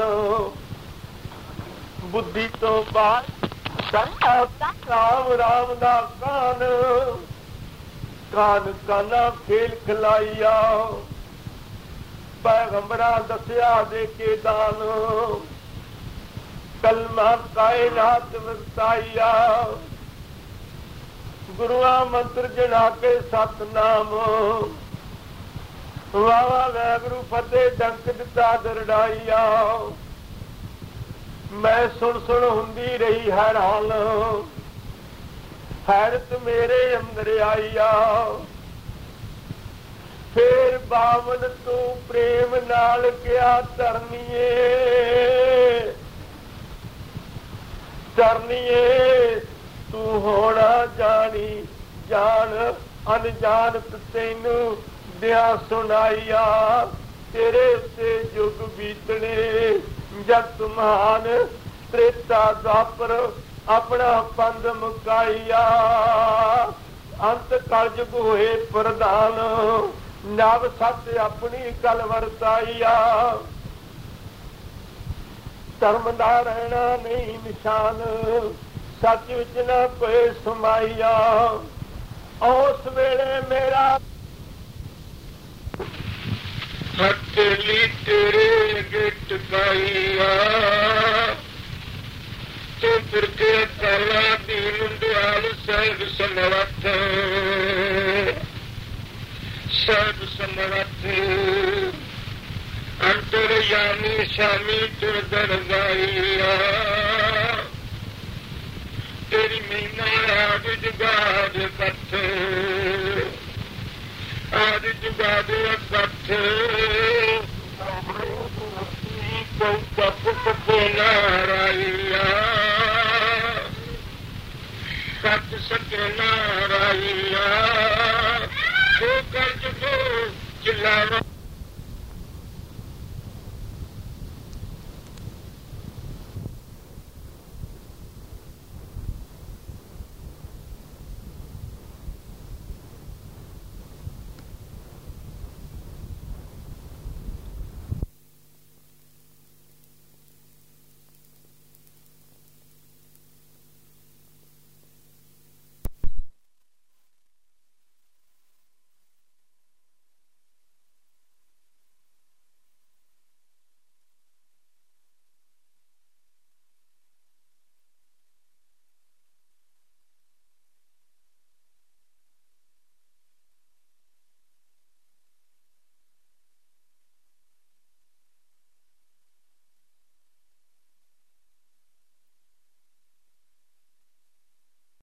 ਬੁੱਧੀ ਤੋਂ ਬਾਅਦ ਰਾਮ ਰਾਮ ਦਾ ਕਾਨ ਕਾਨ ਕਾਨਾ ਖੇਲ ਖਿਲਾਈਆ ਪੈਗੰਬਰਾਂ ਦੱਸਿਆ ਦੇ ਕੇ ਦਾਨ ਕਲਮਾ ਕਾਇਨਾਤ ਵਰਤਾਈਆ ਗੁਰੂਆਂ ਮੰਤਰ ਜਣਾ ਕੇ ਸਤਨਾਮ ਵਾਵਾ ਵੈਗਰੂ ਫਤਿਹ ਡੰਕ ਦਿੱਤਾ ਦਰੜਾਈਆ ਮੈਂ ਸੁਣ ਸੁਣ ਹੁੰਦੀ ਰਹੀ ਹੈਰਾਨ ਹੈਰਤ ਮੇਰੇ ਅੰਦਰ ਆਈਆ ਫੇਰ ਬਾਵਨ ਤੂੰ ਪ੍ਰੇਮ ਨਾਲ ਕਿਹਾ ਧਰਨੀਏ ਧਰਨੀਏ ਤੂੰ ਹੋਣਾ ਜਾਣੀ ਜਾਣ ਅਣਜਾਣਤ ਤੈਨੂੰ ਦਿਆਂ ਸੁਣਾਈਆ ਤੇਰੇ ਉੱਤੇ ਯੁੱਗ ਬੀਤਣੇ ਜਗ ਮਹਾਨ ਤ੍ਰੇਤਾ ਦੁਆਪਰ ਆਪਣਾ ਪੰਧ ਮੁਕਾਈਆ ਅੰਤ ਕਲਯੁਗ ਹੋਏ ਪ੍ਰਧਾਨ ਨਵ ਸੱਚ ਆਪਣੀ ਕਲ ਵਰਤਾਈਆ ਧਰਮ ਦਾ ਰਹਿਣਾ ਨਹੀਂ ਨਿਸ਼ਾਨ ਸੱਚ ਵਿੱਚ ਨਾ ਕੋਈ ਸਮਾਈਆ ਉਸ ਵੇਲੇ ਮੇਰਾ ਹੱਥਲੀ ਤੇਰੇ ਅੱਗੇ ਟਿਕਾਈਆ ਤੇ ਫਿਰ ਕੇ ਕਾਲਾ ਦੀਨ ਦਿਆਲ ਸਾਹਿਬ ਸਮਰੱਥ ਸਾਹਿਬ ਸਮਰੱਥ ਅੰਤਰਯਾਮੀ ਸ਼ਾਮੀ ਤੁਰ ਦਰਗਾਈਆ ਤੇਰੀ ਮਹੀਨਾ ਆਦ ਜੁਗਾਦ ਕੱਥ ਆਦ ਜੁਗਾਦ ਕੱਥ ਨਾਰਾਇਆ ਸਤ ਸਤਿ ਨਾਰਾਇਆ ਉਹ ਕਰ ਜਗੋ ਚਿਲਾਵਾ